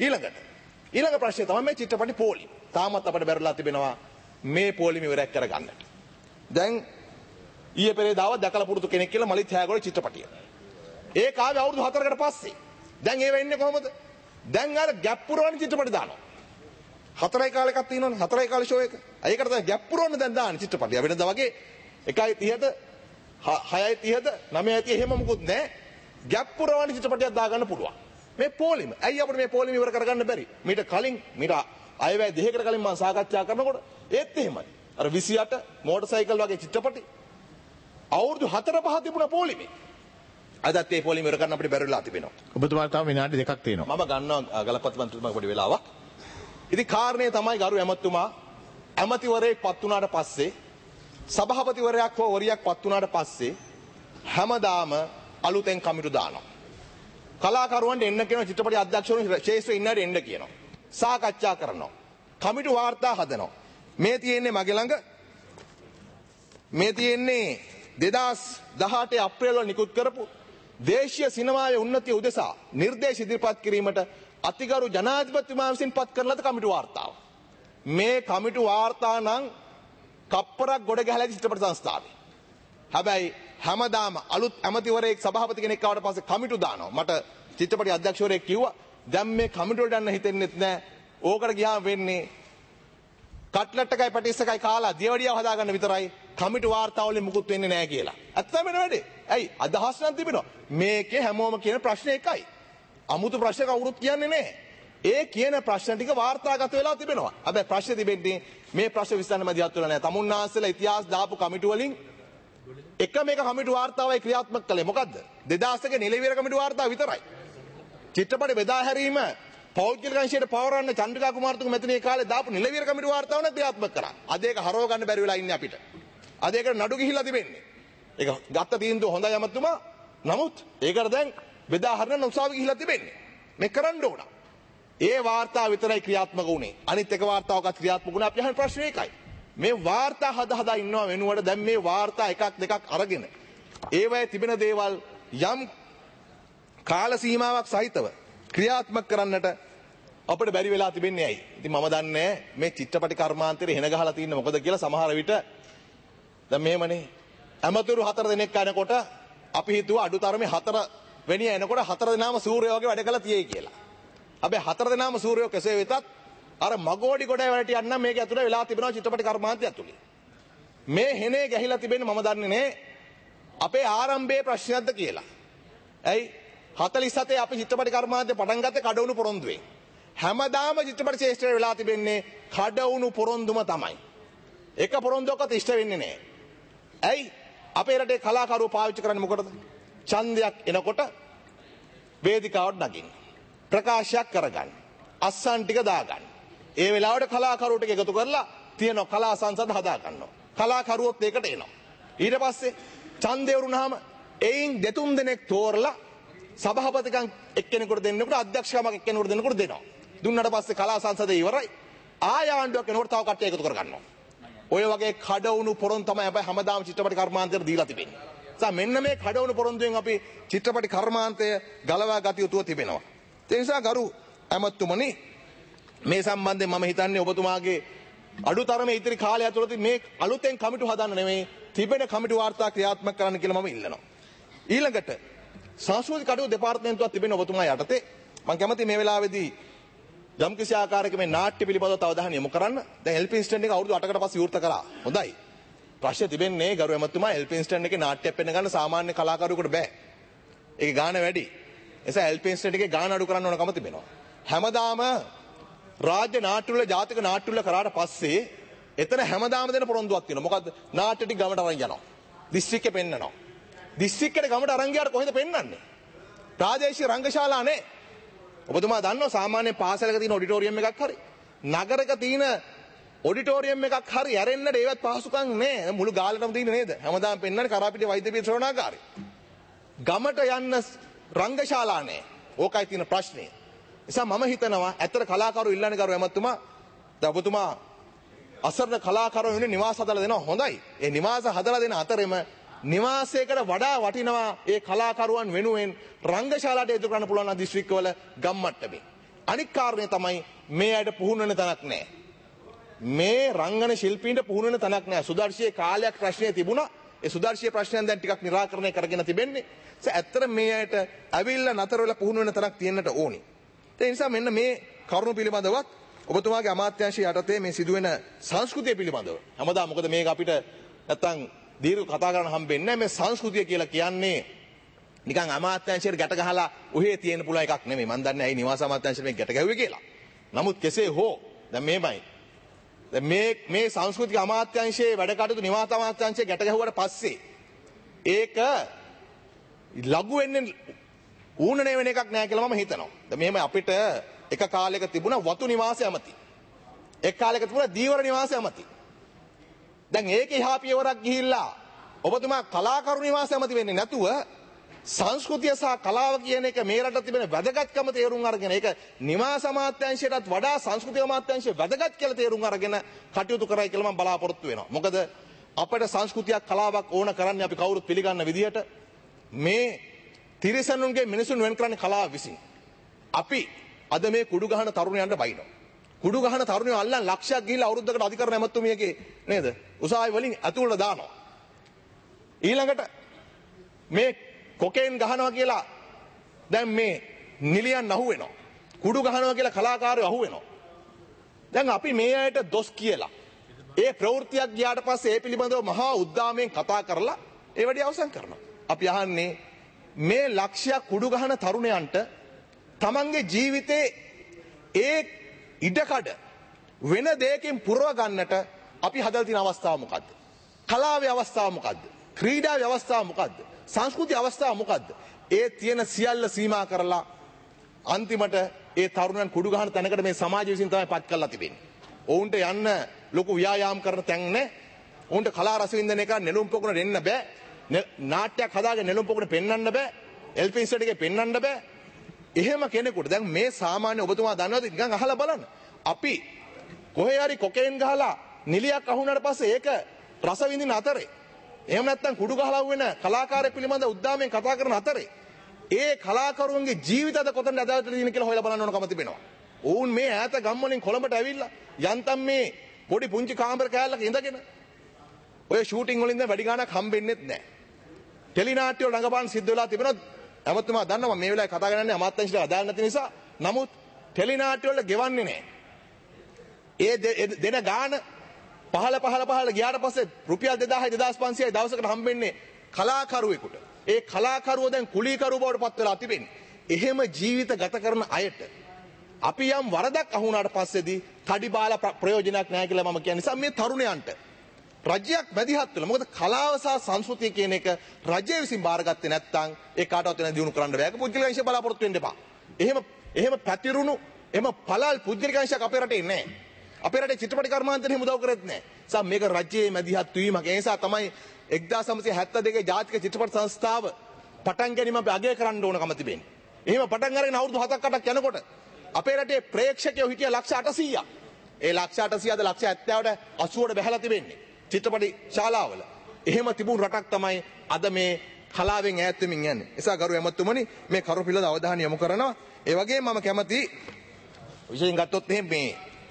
ඊළඟ ප්‍රශ්නේ තමයි මේ චිත්‍රපටි පොලිම. තාමත් අපිට බැරිලා තිබෙනවා මේ පොලිම ඉවරයක් කරගන්නට. දැන් ඊයේ පෙරේදාව දැකලා පුරුදු කෙනෙක් කියලා මලිත් හැගොඩ චිත්‍රපටිය. ඒක ආවේ අවුරුදු 4කට පස්සේ. දැන් ඒව එන්නේ කොහොමද? දැන් අර ගැප් පුරවන චිත්‍රපටි දානවා. 4යි කාලේ එකක් තියෙනවනේ 4යි කාලේ ෂෝ එක. ඒකට තමයි ගැප් පුරවන්න දැන් දාන්නේ චිත්‍රපටිය. වෙනදා වගේ 1:30ද 6:30ද 9:30 එහෙම මොකුත් නැහැ. ගැප් පුරවන චිත්‍රපටියක් දාගන්න පුළුවන්. මේ පොලිම. ඇයි අපිට මේ පොලිම ඉවර කරගන්න බැරි? මීට අයවැය දෙකකට කලින් මම සාකච්ඡා කරනකොට ඒත් එහෙමයි. අර 28 මෝටර් සයිකල් වගේ චිත්‍රපටි අවුරුදු 4-5 තිබුණ පොලිමේ. අදත් ඒ පොලිම ඉවර කරන්න අපිට බැරි වෙලා තිබෙනවා. ඔබතුමාට තව විනාඩි 2ක් තියෙනවා. මම ගන්නවා ගලපත් මන්ත්‍රීතුමා පොඩි වෙලාවක්. ඉතින් කාරණේ තමයි ගරු ඇමතුමා ඇමතිවරයෙක් පත් වුණාට පස්සේ සභාපතිවරයෙක් හෝ වරියක් පත් වුණාට පස්සේ හැමදාම අලුතෙන් කමිටු දානවා. කලාකරුවන්ට එන්න කියනවා, චිත්‍රපටි අධ්‍යක්ෂකවරුන් ශේෂ්ත්‍රයේ ඉන්නට එන්න කියනවා. සාකච්ඡා කරනවා. කමිටු වාර්තා හදනවා. මේ තියෙන්නේ මගේ ළඟ. මේ තියෙන්නේ 2018 අප්‍රේල් වල නිකුත් කරපු දේශීය සිනමාවේ උන්නතිය උදෙසා නිර්දේශ ඉදිරිපත් කිරීමට අතිගරු ජනාධිපතිතුමා විසින් පත් කරන ලද කමිටු වාර්තාව. මේ කමිටු වාර්තා නම් කප්පරක් ගොඩ ගහලා චිත්‍රපට සංස්ථාවේ. හැබැයි හැමදාම අලුත් ඇමතිවරයෙක් සභාපති කෙනෙක් ආවට පස්සේ කමිටු දානවා. මට චිත්‍රපටි අධ්‍යක්ෂවරයෙක් කිව්වා දැන් මේ කමිටු වලට යන්න හිතෙන්නෙත් නැහැ. ඕකට ගියාම වෙන්නේ කට්ලට් එකයි පැටිස් එකයි කාලා දියවඩියව හදාගන්න විතරයි. කමිටු වාර්තාවලින් මුකුත් වෙන්නේ නැහැ කියලා. ඇත්තම වෙන වැඩේ. ඇයි අදහස් නම් තිබෙනවා. මේකේ හැමෝම කියන ප්‍රශ්නේ එකයි. අමුතු ප්‍රශ්න කවුරුත් කියන්නේ නැහැ. ඒ කියන ප්‍රශ්න ටික වාර්තාගත වෙලා තිබෙනවා. හැබැයි ප්‍රශ්නේ තිබෙන්නේ මේ ප්‍රශ්න විසඳන්න මැදිහත් වෙලා නැහැ. තමුන්නාන්සේලා ඉතිහාස දාපු කමිටු වලින් එක මේක කමිටු වාර්තාවයි ක්‍රියාත්මක කළේ. මොකද්ද? 2000 නිලවිර කමිටු වාර්තාව විතරයි. චිත්‍රපට බෙදා හැරීම පෞද්ගලික අංශයට පවරන්න චන්ද්‍රිකා කුමාරතුංග මෙතනේ කාලේ දාපු නිලවිර කමිටු වාර්තාව නේ ක්‍රියාත්මක කරා. අද ඒක හරව ගන්න බැරි වෙලා ඉන්නේ අපිට. අද ඒකට නඩු ගිහිල්ලා තිබෙන්නේ. ඒක ගත්ත තීන්දුව හොඳයි අමතුමා. නමුත් ඒකට දැන් බෙදා හරින උසාවි ගිහිල්ලා තිබෙන්නේ. මේ කරන්න ඕන. ඒ වාර්තාව විතරයි ක්‍රියාත්මක වුණේ. අනිත් එක වාර්තාවකත් ක්‍රියාත්මක වුණා. අපි අහන ප්‍රශ්නේ ඒකයි. මේ වාර්තා හදා ඉන්නව වෙනුවට දැන් මේ වාර්තා එකක් දෙකක් අරගෙන ඒවයේ තිබෙන දේවල් යම් කාල සීමාවක් සහිතව ක්‍රියාත්මක කරන්නට අපිට බැරි වෙලා තිබෙන්නේ ඇයි? ඉතින් මම දන්නේ මේ චිත්‍රපටි කර්මාන්තේ හෙන ගහලා තින්නේ මොකද කියලා. සමහර විට දැන් මෙහෙමනේ ඇමතුරු 4 දෙනෙක් යනකොට අපි හිතුවා අඩුතරමේ 4 වෙනිය එනකොට 4 දෙනාම සූර්යය වගේ වැඩ කළා තියේ කියලා. හැබැයි 4 දෙනාම සූර්යය කෙසේ වෙතත් අර මගෝඩි ගොඩේ වැඩට යන්න මේක ඇතුළේ වෙලා තිබෙනවා චිත්‍රපටි කර්මාන්තය ඇතුළේ. මේ හෙනේ ගැහිලා තිබෙන්නේ මම දන්නේ නේ අපේ ආරම්භයේ ප්‍රශ්නයක්ද කියලා. ඇයි 47 අපි චිත්‍රපටි කර්මාන්තේ පටන් ගත්තේ කඩවුණු පොරොන්දුවෙන්. හැමදාම චිත්‍රපට ශේෂ්ත්‍රයේ වෙලා තිබෙන්නේ කඩවුණු පොරොන්දුම තමයි. එක පොරොන්දුවක්වත් ඉෂ්ට වෙන්නේ නැහැ. ඇයි අපේ රටේ කලාකරුවෝ පාවිච්චි කරන්නේ මොකටද? ඡන්දයක් එනකොට වේදිකාවට නගින්න. ප්‍රකාශයක් කරගන්න. අස්සන් ටික දාගන්න. ඒ වෙලාවට කලාකරුවෝ ටික එකතු කරලා තියෙන කලා සංසද හදා ගන්නවා. කලාකරුවොත් ඒකට එනවා. ඊට පස්සේ ඡන්දය වුණාම එයින් දෙතුන් දෙනෙක් තෝරලා සභාපතිකම් එක්කෙනෙකුට දෙන්නකොට අධ්‍යක්ෂකමක් එක්කෙනෙකුට දෙන්නකොට දෙනවා. දුන්නාට පස්සේ කලා සංසදේ ඉවරයි. ආය ආණ්ඩුවක් එනකොට තව කට්ටිය එකතු කර ගන්නවා. ඔය වගේ කඩවුණු පොරොන් තමයි අපි හැමදාම චිත්‍රපටි කර්මාන්තයට දීලා තිබෙන්නේ. මෙන්න මේ කඩවුණු පොරොන්දුවෙන් අපි චිත්‍රපටි කර්මාන්තය ගලවා ගත යුතුව තිබෙනවා. ඒ නිසා ගරු ඇමතුමනි මේ සම්බන්ධයෙන් මම හිතන්නේ ඔබතුමාගේ අඩුතරමේ ඉදිරි කාලය ඇතුළත මේ අලුතෙන් කමිටු හදන්න නෙමෙයි තිබෙන කමිටු වාර්තා ක්‍රියාත්මක කරන්න කියලා මම ඉල්ලනවා. ඊළඟට සංස්කෘතික කටයුතු දෙපාර්තමේන්තුවක් තිබෙන ඔබතුමා යටතේ මම කැමති මේ වෙලාවේදී යම් කිසි ආකාරයක මේ නාට්‍ය පිළිබඳව තව අවධානය යොමු කරන්න. දැන් එල්පින්ස්ටන් එක අවුරුදු 8කට පස්සේ විවෘත කරා. හොඳයි. ප්‍රශ්නේ තිබෙන්නේ ගරු ඇමතුමා එල්පින්ස්ටන් එකේ නාට්‍යයක් පෙන්න ගන්න සාමාන්‍ය කලාකරුවෙකුට බෑ. ඒකේ ගාණ වැඩි. එසා එල්පින්ස්ටන් එකේ ගාණ අඩු කරන්න ඕනකම තිබෙනවා. හැමදාම රාජ්‍ය නාට්‍යවල ජාතික නාට්‍යවල කරාට පස්සේ එතන හැමදාම දෙන පොරොන්දුවක් තියෙනවා. මොකද්ද? නාට්‍ය ටික ගමට අරන් යනවා. දිස්ත්‍රික්කේ පෙන්නනවා. දිස්ත්‍රික්කේ ගමට අරන් ගියාට කොහෙද පෙන්නන්නේ? ප්‍රාදේශීය රංගශාලා නේ. ඔබතුමා දන්නවා සාමාන්‍ය පාසලක තියෙන ඔඩිටෝරියම් එකක් හරි නගරක තියෙන ඔඩිටෝරියම් එකක් හරි ඇරෙන්නට ඒවත් පහසුකම් නෑ. මුළු ගාලටම තියෙන්නේ නේද? හැමදාම පෙන්නන්නේ කරාපිටිය වෛද්‍ය පීඨ ශ්‍රවණාගාරය. ගමට යන්න රංගශාලා නෑ. ඕකයි තියෙන ප්‍රශ්නේ. නිසා මම හිතනවා ඇත්තට කලාකරු ඉල්ලන්නේ කරු එමතුමා දැන් ඔබතුමා අසරණ කලාකරුවෝ වෙන නිවාස හදලා දෙනවා. හොඳයි. ඒ නිවාස හදලා දෙන අතරෙම නිවාසයකට වඩා වටිනවා ඒ කලාකරුවන් වෙනුවෙන් රංගශාලාවට ඉදිරි කරන්න පුළුවන් දිස්ත්‍රික්කවල ගම් මට්ටමේ. අනික් කාරණේ තමයි මේ ඇයට පුහුණු වෙන තැනක් නැහැ. මේ රංගන ශිල්පීන්ට පුහුණු වෙන තැනක් නැහැ. සුදර්ශී කාලයක් ප්‍රශ්නේ තිබුණා. ඒ සුදර්ශී ප්‍රශ්නයන් දැන් ටිකක් निराකරණය කරගෙන තිබෙන්නේ. ඇත්තට මේ ඇයට ඇවිල්ලා නතර වෙලා පුහුණු වෙන තැනක් තියෙන්නට ඕනි. ඒ නිසා මෙන්න මේ කරුණු පිළිබඳවත් ඔබතුමාගේ අමාත්‍යාංශය යටතේ මේ සිදුවෙන සංස්කෘතිය පිළිබඳව හැමදාම මොකද මේක අපිට නැත්තම් දීර්ඝ කතා කරන්න හම්බෙන්නේ නැහැ. මේ සංස්කෘතිය කියලා කියන්නේ නිකන් අමාත්‍යාංශයට ගැට ගහලා ඔහේ තියෙන පුළුවන් එකක් නෙමෙයි. මම දන්නේ ඇයි නිවාස අමාත්‍යාංශයට මේ ගැට ගැහුවේ කියලා. නමුත් කෙසේ හෝ දැන් මේමයි. දැන් මේ සංස්කෘතික අමාත්‍යාංශයේ වැඩ කටයුතු නිවාස අමාත්‍යාංශයේ ගැට ගැහුවට පස්සේ ඒක ලඝු වෙන්නේ ඌනනේ වෙන එකක් නෑ කියලා මම හිතනවා. දැන් මෙහෙම අපිට එක කාලයක තිබුණා වතු නිවාසය ඇමති. එක් කාලයක තිබුණා දීවර නිවාසය ඇමති. දැන් ඒකේ එහා පියවරක් ගිහිල්ලා ඔබතුමා කලාකරු නිවාසය ඇමති වෙන්නේ නැතුව සංස්කෘතිය සහ කලාව කියන එක මේ රට තිබෙන වැදගත්කම තේරුම් අරගෙන ඒක නිවාස අමාත්‍යාංශයටත් වඩා සංස්කෘතික අමාත්‍යාංශය වැදගත් කියලා තේරුම් අරගෙන කටයුතු කරයි කියලා මම බලාපොරොත්තු වෙනවා. මොකද අපිට සංස්කෘතියක් කලාවක් ඕන කරන්නේ අපි කවුරුත් පිළිගන්න විදිහට මේ තිරිසනුන්ගේ මිනිසුන් වෙන් කරන්නේ කලාව විසින්. අපි අද මේ කුඩු ගහන තරුණයන්ට බයිනවා. කුඩු ගහන තරුණයෝ අල්ලන් ලක්ෂයක් ගිහිල්ලා අවුරුද්දකට අධිකරණ ඇමතුමියගේ නේද? උසාවි වලින් අතුල්ල දානවා. ඊළඟට මේ කොකේන් ගහනවා කියලා දැන් මේ නිලියන් අහු වෙනවා. කුඩු ගහනවා කියලා කලාකාරයෝ අහු වෙනවා. දැන් අපි මේ අයට දොස් කියලා ඒ ප්‍රවෘත්තියක් ගියාට පස්සේ ඒ පිළිබඳව මහා උද්දාමයෙන් කතා කරලා ඒ වැඩි අවසන් කරනවා. අපි අහන්නේ මේ ලක්ෂයක් කුඩු ගහන තරුණයන්ට තමන්ගේ ජීවිතේ ඒ ඉඩකඩ වෙන දෙයකින් පුරව ගන්නට අපි හදලා තියෙන අවස්ථාව මොකද්ද? කලාවේ අවස්ථාව මොකද්ද? ක්‍රීඩාවේ අවස්ථාව මොකද්ද? සංස්කෘතික අවස්ථාව මොකද්ද? ඒ තියෙන සියල්ල සීමා කරලා අන්තිමට ඒ තරුණයන් කුඩු ගහන තැනකට මේ සමාජය විසින් තමයි පත් කරලා තිබෙන්නේ. ඔවුන්ට යන්න ලොකු ව්‍යායාම් කරන තැන් නැහැ. ඔවුන්ට කලා රස වින්දනය කරන්න නෙළුම් පොකුණ දෙන්න බෑ. නාට්‍යයක් හදාගෙන නෙළුම් පොකුණ පෙන්වන්න බෑ. එල්පි ඉන්ස්ටිටියුට් එකේ පෙන්වන්න බෑ. එහෙම කෙනෙකුට දැන් මේ සාමාන්‍ය ඔබතුමා දන්නවද නිකන් අහලා බලන්න. අපි කොහේ හරි කොකේන් ගහලා නිලියක් අහුනට පස්සේ ඒක රස විඳින අතරේ එහෙම නැත්නම් කුඩු ගහලා වෙන කලාකාරයෙක් පිළිබඳ උද්දාමයෙන් කතා කරන අතරේ ඒ කලාකරුවන්ගේ ජීවිත අද කොතනද අදාළට තියෙන කියලා හොයලා බලන්න ඕන කම තිබෙනවා. ඔවුන් මේ ඈත ගම් වලින් කොළඹට ඇවිල්ලා යන්තම් මේ පොඩි පුංචි කාමර කෑල්ලක ඉඳගෙන ඔය ෂූටින් වලින් දැන් වැඩි ගාණක් හම්බෙන්නෙත් නැහැ. ටෙලි නාට්‍ය වල රඟපාන සිද්ධ වෙලා තිබෙනවා. ඇමතුමා දන්නවා මේ වෙලාවේ කතා කරන්නේ අමාත්‍යාංශයට අදාළ නැති නිසා. නමුත් ටෙලි නාට්‍ය වල ගෙවන්නේ නැහැ. ඒ දෙන ගාණ පහළ ගියාට පස්සේ රුපියල් 2000යි 2500යි දවසකට හම්බෙන්නේ කලාකරුවෙකුට. ඒ කලාකරුවෝ දැන් කුලීකරුවෝ බවට පත් වෙලා තිබෙන්නේ. එහෙම ජීවිත ගත කරන අයට අපි යම් වරදක් අහුණාට පස්සේදී කඩිබාල ප්‍රයෝජනයක් නැහැ කියලා මම කියන්නේ. නිසා මේ තරුණයන්ට රජයක් මැදිහත් වෙලා මොකද කලාව සහ සංස්කෘතිය කියන එක රජය විසින් බාරගත්තේ නැත්නම් ඒ කාටවත් වෙන දිනු කරන්න බෑ. ඒක පුද්ගලිකංශය බලාපොරොත්තු වෙන්න එපා. එහෙම පැතිරුණු එහෙම පළල් පුද්ගලිකංශයක් අපේ රටේ නැහැ. අපේ රටේ චිත්‍රපට කර්මාන්තෙට හිම උදව් කරෙත් නැහැ. නිසා මේක රජයේ මැදිහත් වීමක්. ඒ නිසා තමයි 1972 ජාතික චිත්‍රපට සංස්ථාව පටන් ගැනීම අපි අගය කරන්න ඕනකම තිබෙන්නේ. එහෙම පටන් අරගෙන අවුරුදු 7ක් 8ක් යනකොට අපේ රටේ ප්‍රේක්ෂකයෝ හිටිය ලක්ෂ 800ක්. ඒ ලක්ෂ 800ද ලක්ෂ 70ට 80ට බහැලා තිබෙන්නේ චිත්‍රපට ශාලාවල. එහෙම තිබුණු රටක් තමයි අද මේ කලාවෙන් ඈත් වෙමින් යන්නේ. නිසා ගරු ඇමතුමනි මේ කරුණ පිළිබඳ අවධානය යොමු කරනවා. ඒ වගේම මම කැමති විශේෂයෙන් ගත්තොත් එහෙම මේ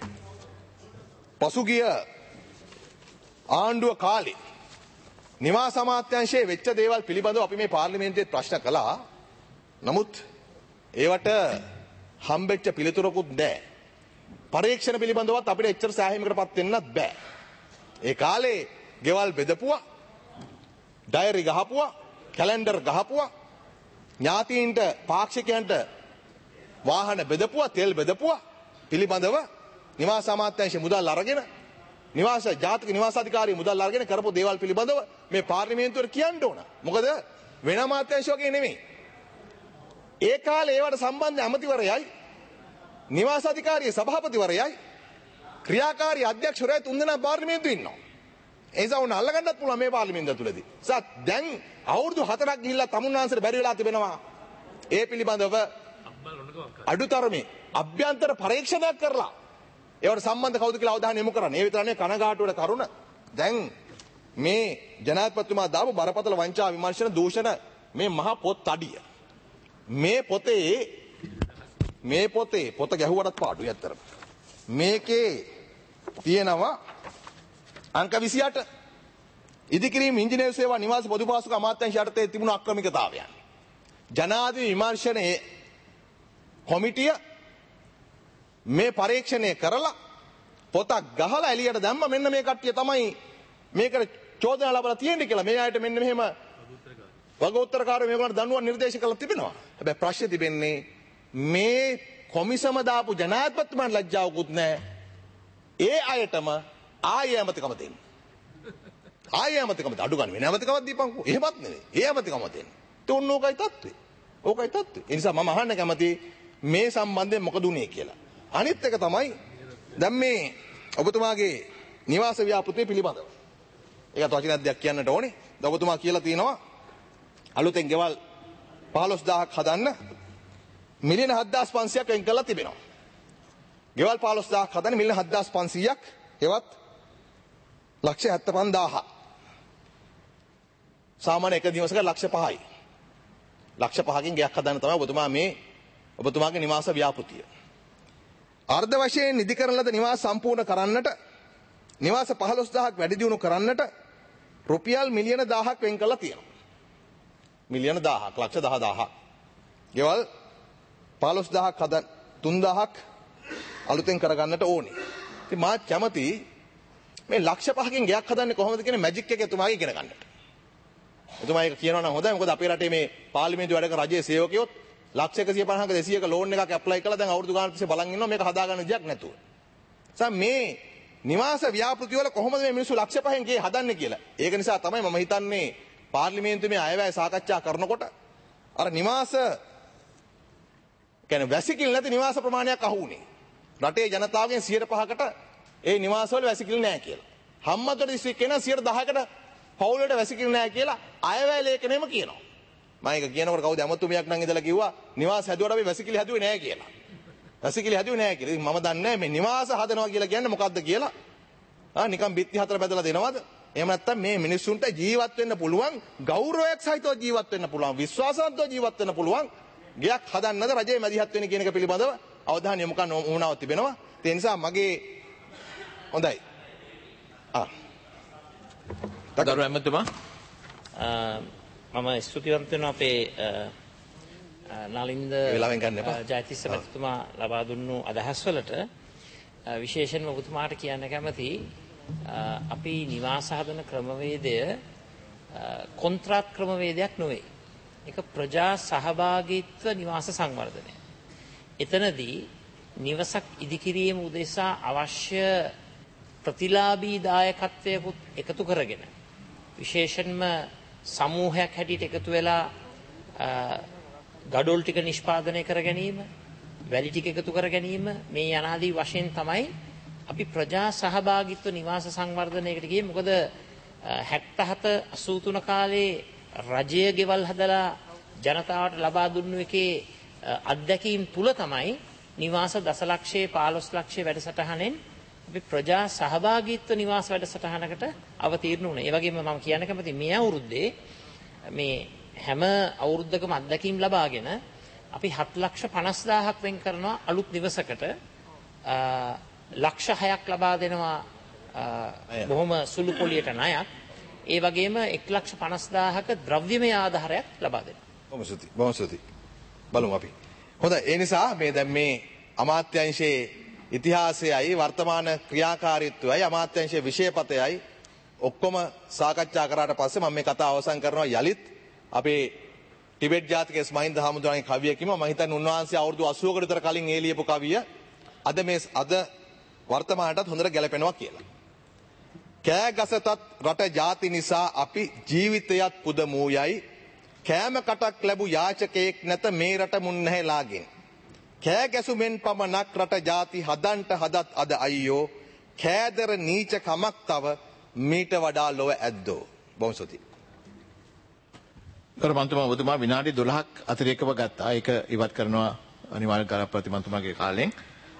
පසුගිය ආණ්ඩුව කාලේ නිවාස අමාත්‍යාංශයේ වෙච්ච දේවල් පිළිබඳව අපි මේ පාර්ලිමේන්තුවේ ප්‍රශ්න කළා. නමුත් ඒවට හම්බෙච්ච පිළිතුරකුත් නැහැ. පරීක්ෂණ පිළිබඳවත් අපිට එච්චර සෑහීමකටපත් වෙන්නත් බෑ. ඒ කාලේ ගෙවල් බෙදපුවා, ඩයරි ගහපුවා, කැලෙන්ඩර් ගහපුවා, ඥාතීන්ට පාක්ෂිකයන්ට වාහන බෙදපුවා, තෙල් බෙදපුවා පිළිබඳව නිවාස අමාත්‍යාංශය මුදල් අරගෙන ජාතික නිවාසාධිකාරිය මුදල් අරගෙන කරපු දේවල් පිළිබඳව මේ පාර්ලිමේන්තුවට කියන්න ඕන. මොකද වෙන අමාත්‍යාංශ වගේ නෙමෙයි. ඒ කාලේ ඒවට සම්බන්ධ ඇමතිවරයයි, නිවාසාධිකාරිය සභාපතිවරයයි, ක්‍රියාකාරී අධ්‍යක්ෂවරයයි තුන්දෙනා පාර්ලිමේන්තුවේ ඉන්නවා. ඒ නිසා උන් අල්ලගන්නත් පුළුවන් මේ පාර්ලිමේන්තුව තුලදී. දැන් අවුරුදු 4ක් ගිහිල්ලා තමුන්නාන්සේට බැරි වෙලා තිබෙනවා. ඒ පිළිබඳව අඩුතරමේ අභ්‍යන්තර පරීක්ෂණයක් කරලා ඒවට සම්බන්ධ කවුද කියලා අවධානය යොමු කරන්න. ඒ විතර නෙවෙයි කනගාටුවට කරුණ. දැන් මේ ජනාධිපතිතුමා දාපු බරපතල වංචා විමර්ශන දූෂණ මේ මහා පොත් අඩිය. මේ පොත ගැහුවටත් පාඩුයි ඇත්තටම. මේකේ තියෙනවා අංක 28 ඉදිකිරීම ඉංජිනේරු සේවා නිවාස පොදු පාසුක අමාත්‍යාංශ යටතේ තිබුණු අක්‍රමිකතාවයන්. ජනාධිපති විමර්ශනයේ කොමිටිය මේ පරීක්ෂණය කරලා පොතක් ගහලා එළියට දැම්ම මෙන්න මේ කට්ටිය තමයි මේකට චෝදනා ලබලා තියෙන්නේ කියලා. මේ අයට මෙන්න මෙහෙම වගඋත්තරකාරයෝ මේගොල්ලන්ට දඬුවම් නිර්දේශ කරලා තිබෙනවා. හැබැයි ප්‍රශ්නේ තිබෙන්නේ මේ කොමිසම දාපු ජනාධිපතිතුමාට ලැජ්ජාවකුත් නැහැ. ඒ අයටම ආයෙ ඇමතිකම දෙන්න. ආයෙ ඇමතිකම අඩු ගන්න වෙන ඇමතිකමක් දීපන්කෝ. එහෙමත් නෙවෙයි. ඒ ඇමතිකම දෙන්න. තෝන්න ඕකයි තත්ත්වේ. ඕකයි තත්ත්වේ. ඒ නිසා මම අහන්න කැමතියි මේ සම්බන්ධයෙන් මොකද උනේ කියලා. අනිත් එක තමයි දැන් මේ ඔබතුමාගේ නිවාස ව්‍යාපෘතිය පිළිබඳව. ඒකට වචනයක් දෙයක් කියන්නට ඕනේ. දැන් ඔබතුමා කියලා තියෙනවා අලුතෙන් ගෙවල් 15,000ක් හදන්න මිලියන 7,500ක් වෙන් කරලා තිබෙනවා. ගෙවල් 15,000ක් හදන්න මිලියන 7,500ක් එවත් ලක්ෂ 75,000. සාමාන්‍ය එක දිවසක ලක්ෂ 5යි. ලක්ෂ 5කින් ගෙයක් හදන්න තමයි ඔබතුමාගේ නිවාස ව්‍යාපෘතිය. අර්ධ වශයෙන් නිදි කරන ලද නිවාස සම්පූර්ණ කරන්නට නිවාස 15,000ක් වැඩි දියුණු කරන්නට රුපියල් මිලියන 1000ක් වෙන් කරලා තියෙනවා. මිලියන 1000ක් ලක්ෂ 10,000ක්. ගෙවල් 15,000ක් හදන්න 3,000ක් අලුතෙන් කරගන්නට ඕනේ. ඉතින් මා කැමති මේ ලක්ෂ 5කින් ගෙයක් හදන්නේ කොහොමද කියන මැජික් එක එතුමාගේ ඉගෙන ගන්නට. එතුමා ඒක කියනවා නම් හොඳයි. මොකද අපේ රටේ මේ පාර්ලිමේන්තු වැඩ කරන රජයේ සේවකයොත් ලක්ෂ 150ක 200ක ලෝන් එකක් ඇප්ලයි කළා දැන් අවුරුදු ගානක් තිස්සේ බලන් ඉන්නවා මේක හදාගන්න දෙයක් නැතුව. මේ නිවාස ව්‍යාපෘති වල කොහොමද මේ මිනිස්සු ලක්ෂ 5න් ගේ හදන්නේ කියලා. ඒක නිසා තමයි මම හිතන්නේ පාර්ලිමේන්තුවේ අයවැය සාකච්ඡා කරනකොට අර නිවාස කියන්නේ වැසිකිලි නැති නිවාස ප්‍රමාණයක් අහු වුණේ. රටේ ජනතාවගෙන් 105කට ඒ නිවාසවල වැසිකිලි නැහැ කියලා. හම්බන්තොට දිස්ත්‍රික්කේ නම් 10%කට පවුල් වලට වැසිකිලි නැහැ කියලා අයවැය ලේඛනෙම කියනවා. මම ඒක කියනකොට කවුද ඇමතුමියක් නම් ඉඳලා කිව්වා නිවාස හැදුවට අපි වැසිකිලි හැදුවේ නැහැ කියලා. වැසිකිලි හැදුවේ නැහැ කියලා. ඉතින් මම දන්නේ නැහැ මේ නිවාස හදනවා කියලා කියන්නේ මොකද්ද කියලා. නිකන් බිත්ති හතර බැදලා දෙනවද? එහෙම නැත්නම් මේ මිනිස්සුන්ට ජීවත් වෙන්න පුළුවන් ගෞරවයක් සහිතව ජීවත් වෙන්න පුළුවන් විශ්වාසවන්තව ජීවත් වෙන්න පුළුවන් ගයක් හදන්නද රජයේ මැදිහත් වෙන කියන එක පිළිබඳව අවධානය යොමු කරන්න ඕනව තිබෙනවා. ඒ නිසා මගේ හොඳයි. ගරු ඇමතුමා මම ස්තුතිවන්ත වෙනවා අපේ නලින්ද ජයතිස්ස මැතිතුමා ලබා දුන්නු අදහස් වලට. විශේෂයෙන්ම ඔබතුමාට කියන්න කැමති අපි නිවාස හදන ක්‍රමවේදය කොන්ත්‍රාත් ක්‍රමවේදයක් නොවේ. ඒක ප්‍රජා සහභාගීත්ව නිවාස සංවර්ධනය. එතනදී නිවසක් ඉදිකිරීම උදෙසා අවශ්‍ය ප්‍රතිලාභී දායකත්වයකුත් එකතු කරගෙන විශේෂයෙන්ම සමූහයක් හැටියට එකතු වෙලා ගඩොල් ටික නිෂ්පාදනය කර ගැනීම, වැලි ටික එකතු කර ගැනීම මේ යනාදී වශයෙන් තමයි අපි ප්‍රජා සහභාගීත්ව නිවාස සංවර්ධනයකට ගියේ. මොකද 77 83 කාලේ රජය ගෙවල් හදලා ජනතාවට ලබා දුන්නු එකේ අත්දැකීම් තුල තමයි නිවාස දසලක්ෂයේ 15 ලක්ෂයේ වැඩසටහනෙන් අපි ප්‍රජා සහභාගීත්ව නිවාස වැඩසටහනකට අවතීර්ණ වුණා. ඒ වගේම මම කියන්න කැමති මේ අවුරුද්දේ මේ හැම අවුරුද්දකම අත්දැකීම් ලබාගෙන අපි 7,50,000ක් වෙන් කරනවා අලුත් නිවසකට. ලක්ෂ 6ක් ලබා දෙනවා බොහොම සුළු පොලියට ණයක්. ඒ වගේම 1,50,000ක ද්‍රව්‍යමය ආධාරයක් ලබා දෙනවා. බොහොම ස්තුතියි. බලමු අපි. හොඳයි. ඒ නිසා මේ දැන් මේ අමාත්‍යාංශයේ ඉතිහාසයයි වර්තමාන ක්‍රියාකාරීත්වයයි අමාත්‍යාංශයේ විෂයපතයයි ඔක්කොම සාකච්ඡා කරාට පස්සේ මම මේ කතාව අවසන් කරනවා යලිත් අපේ ටිබෙට් ජාතිකයේ මහින්ද හාමුදුරන්ගේ කවියකින්ම මම හිතන්නේ උන්වහන්සේ අවුරුදු 80කට විතර කලින් ඒ ලියපු කවිය අද වර්තමානටත් හොඳට ගැලපෙනවා කියලා. කෑගසතත් රට ජාති නිසා අපි ජීවිතයත් පුදමූයයි කෑම කටක් ලැබු යාචකයෙක් නැත මේ රට මුන්නැහැලාගෙන්. කෑගැසුමෙන් පමණක් රට ජාති හදන්ට හදත් අද අයියෝ කෑදර නීච කමක් තව මීට වඩා ලොව ඇද්දෝ. බොහොම ස්තුතියි. ගරු මන්ත්‍රීතුමා ඔබතුමා විනාඩි 12ක් අතිරේකව ගත්තා. ඒක ඉවත් කරනවා අනිවාර්ය කර ප්‍රතිමන්ත්‍රීතුමාගේ කාලෙන්.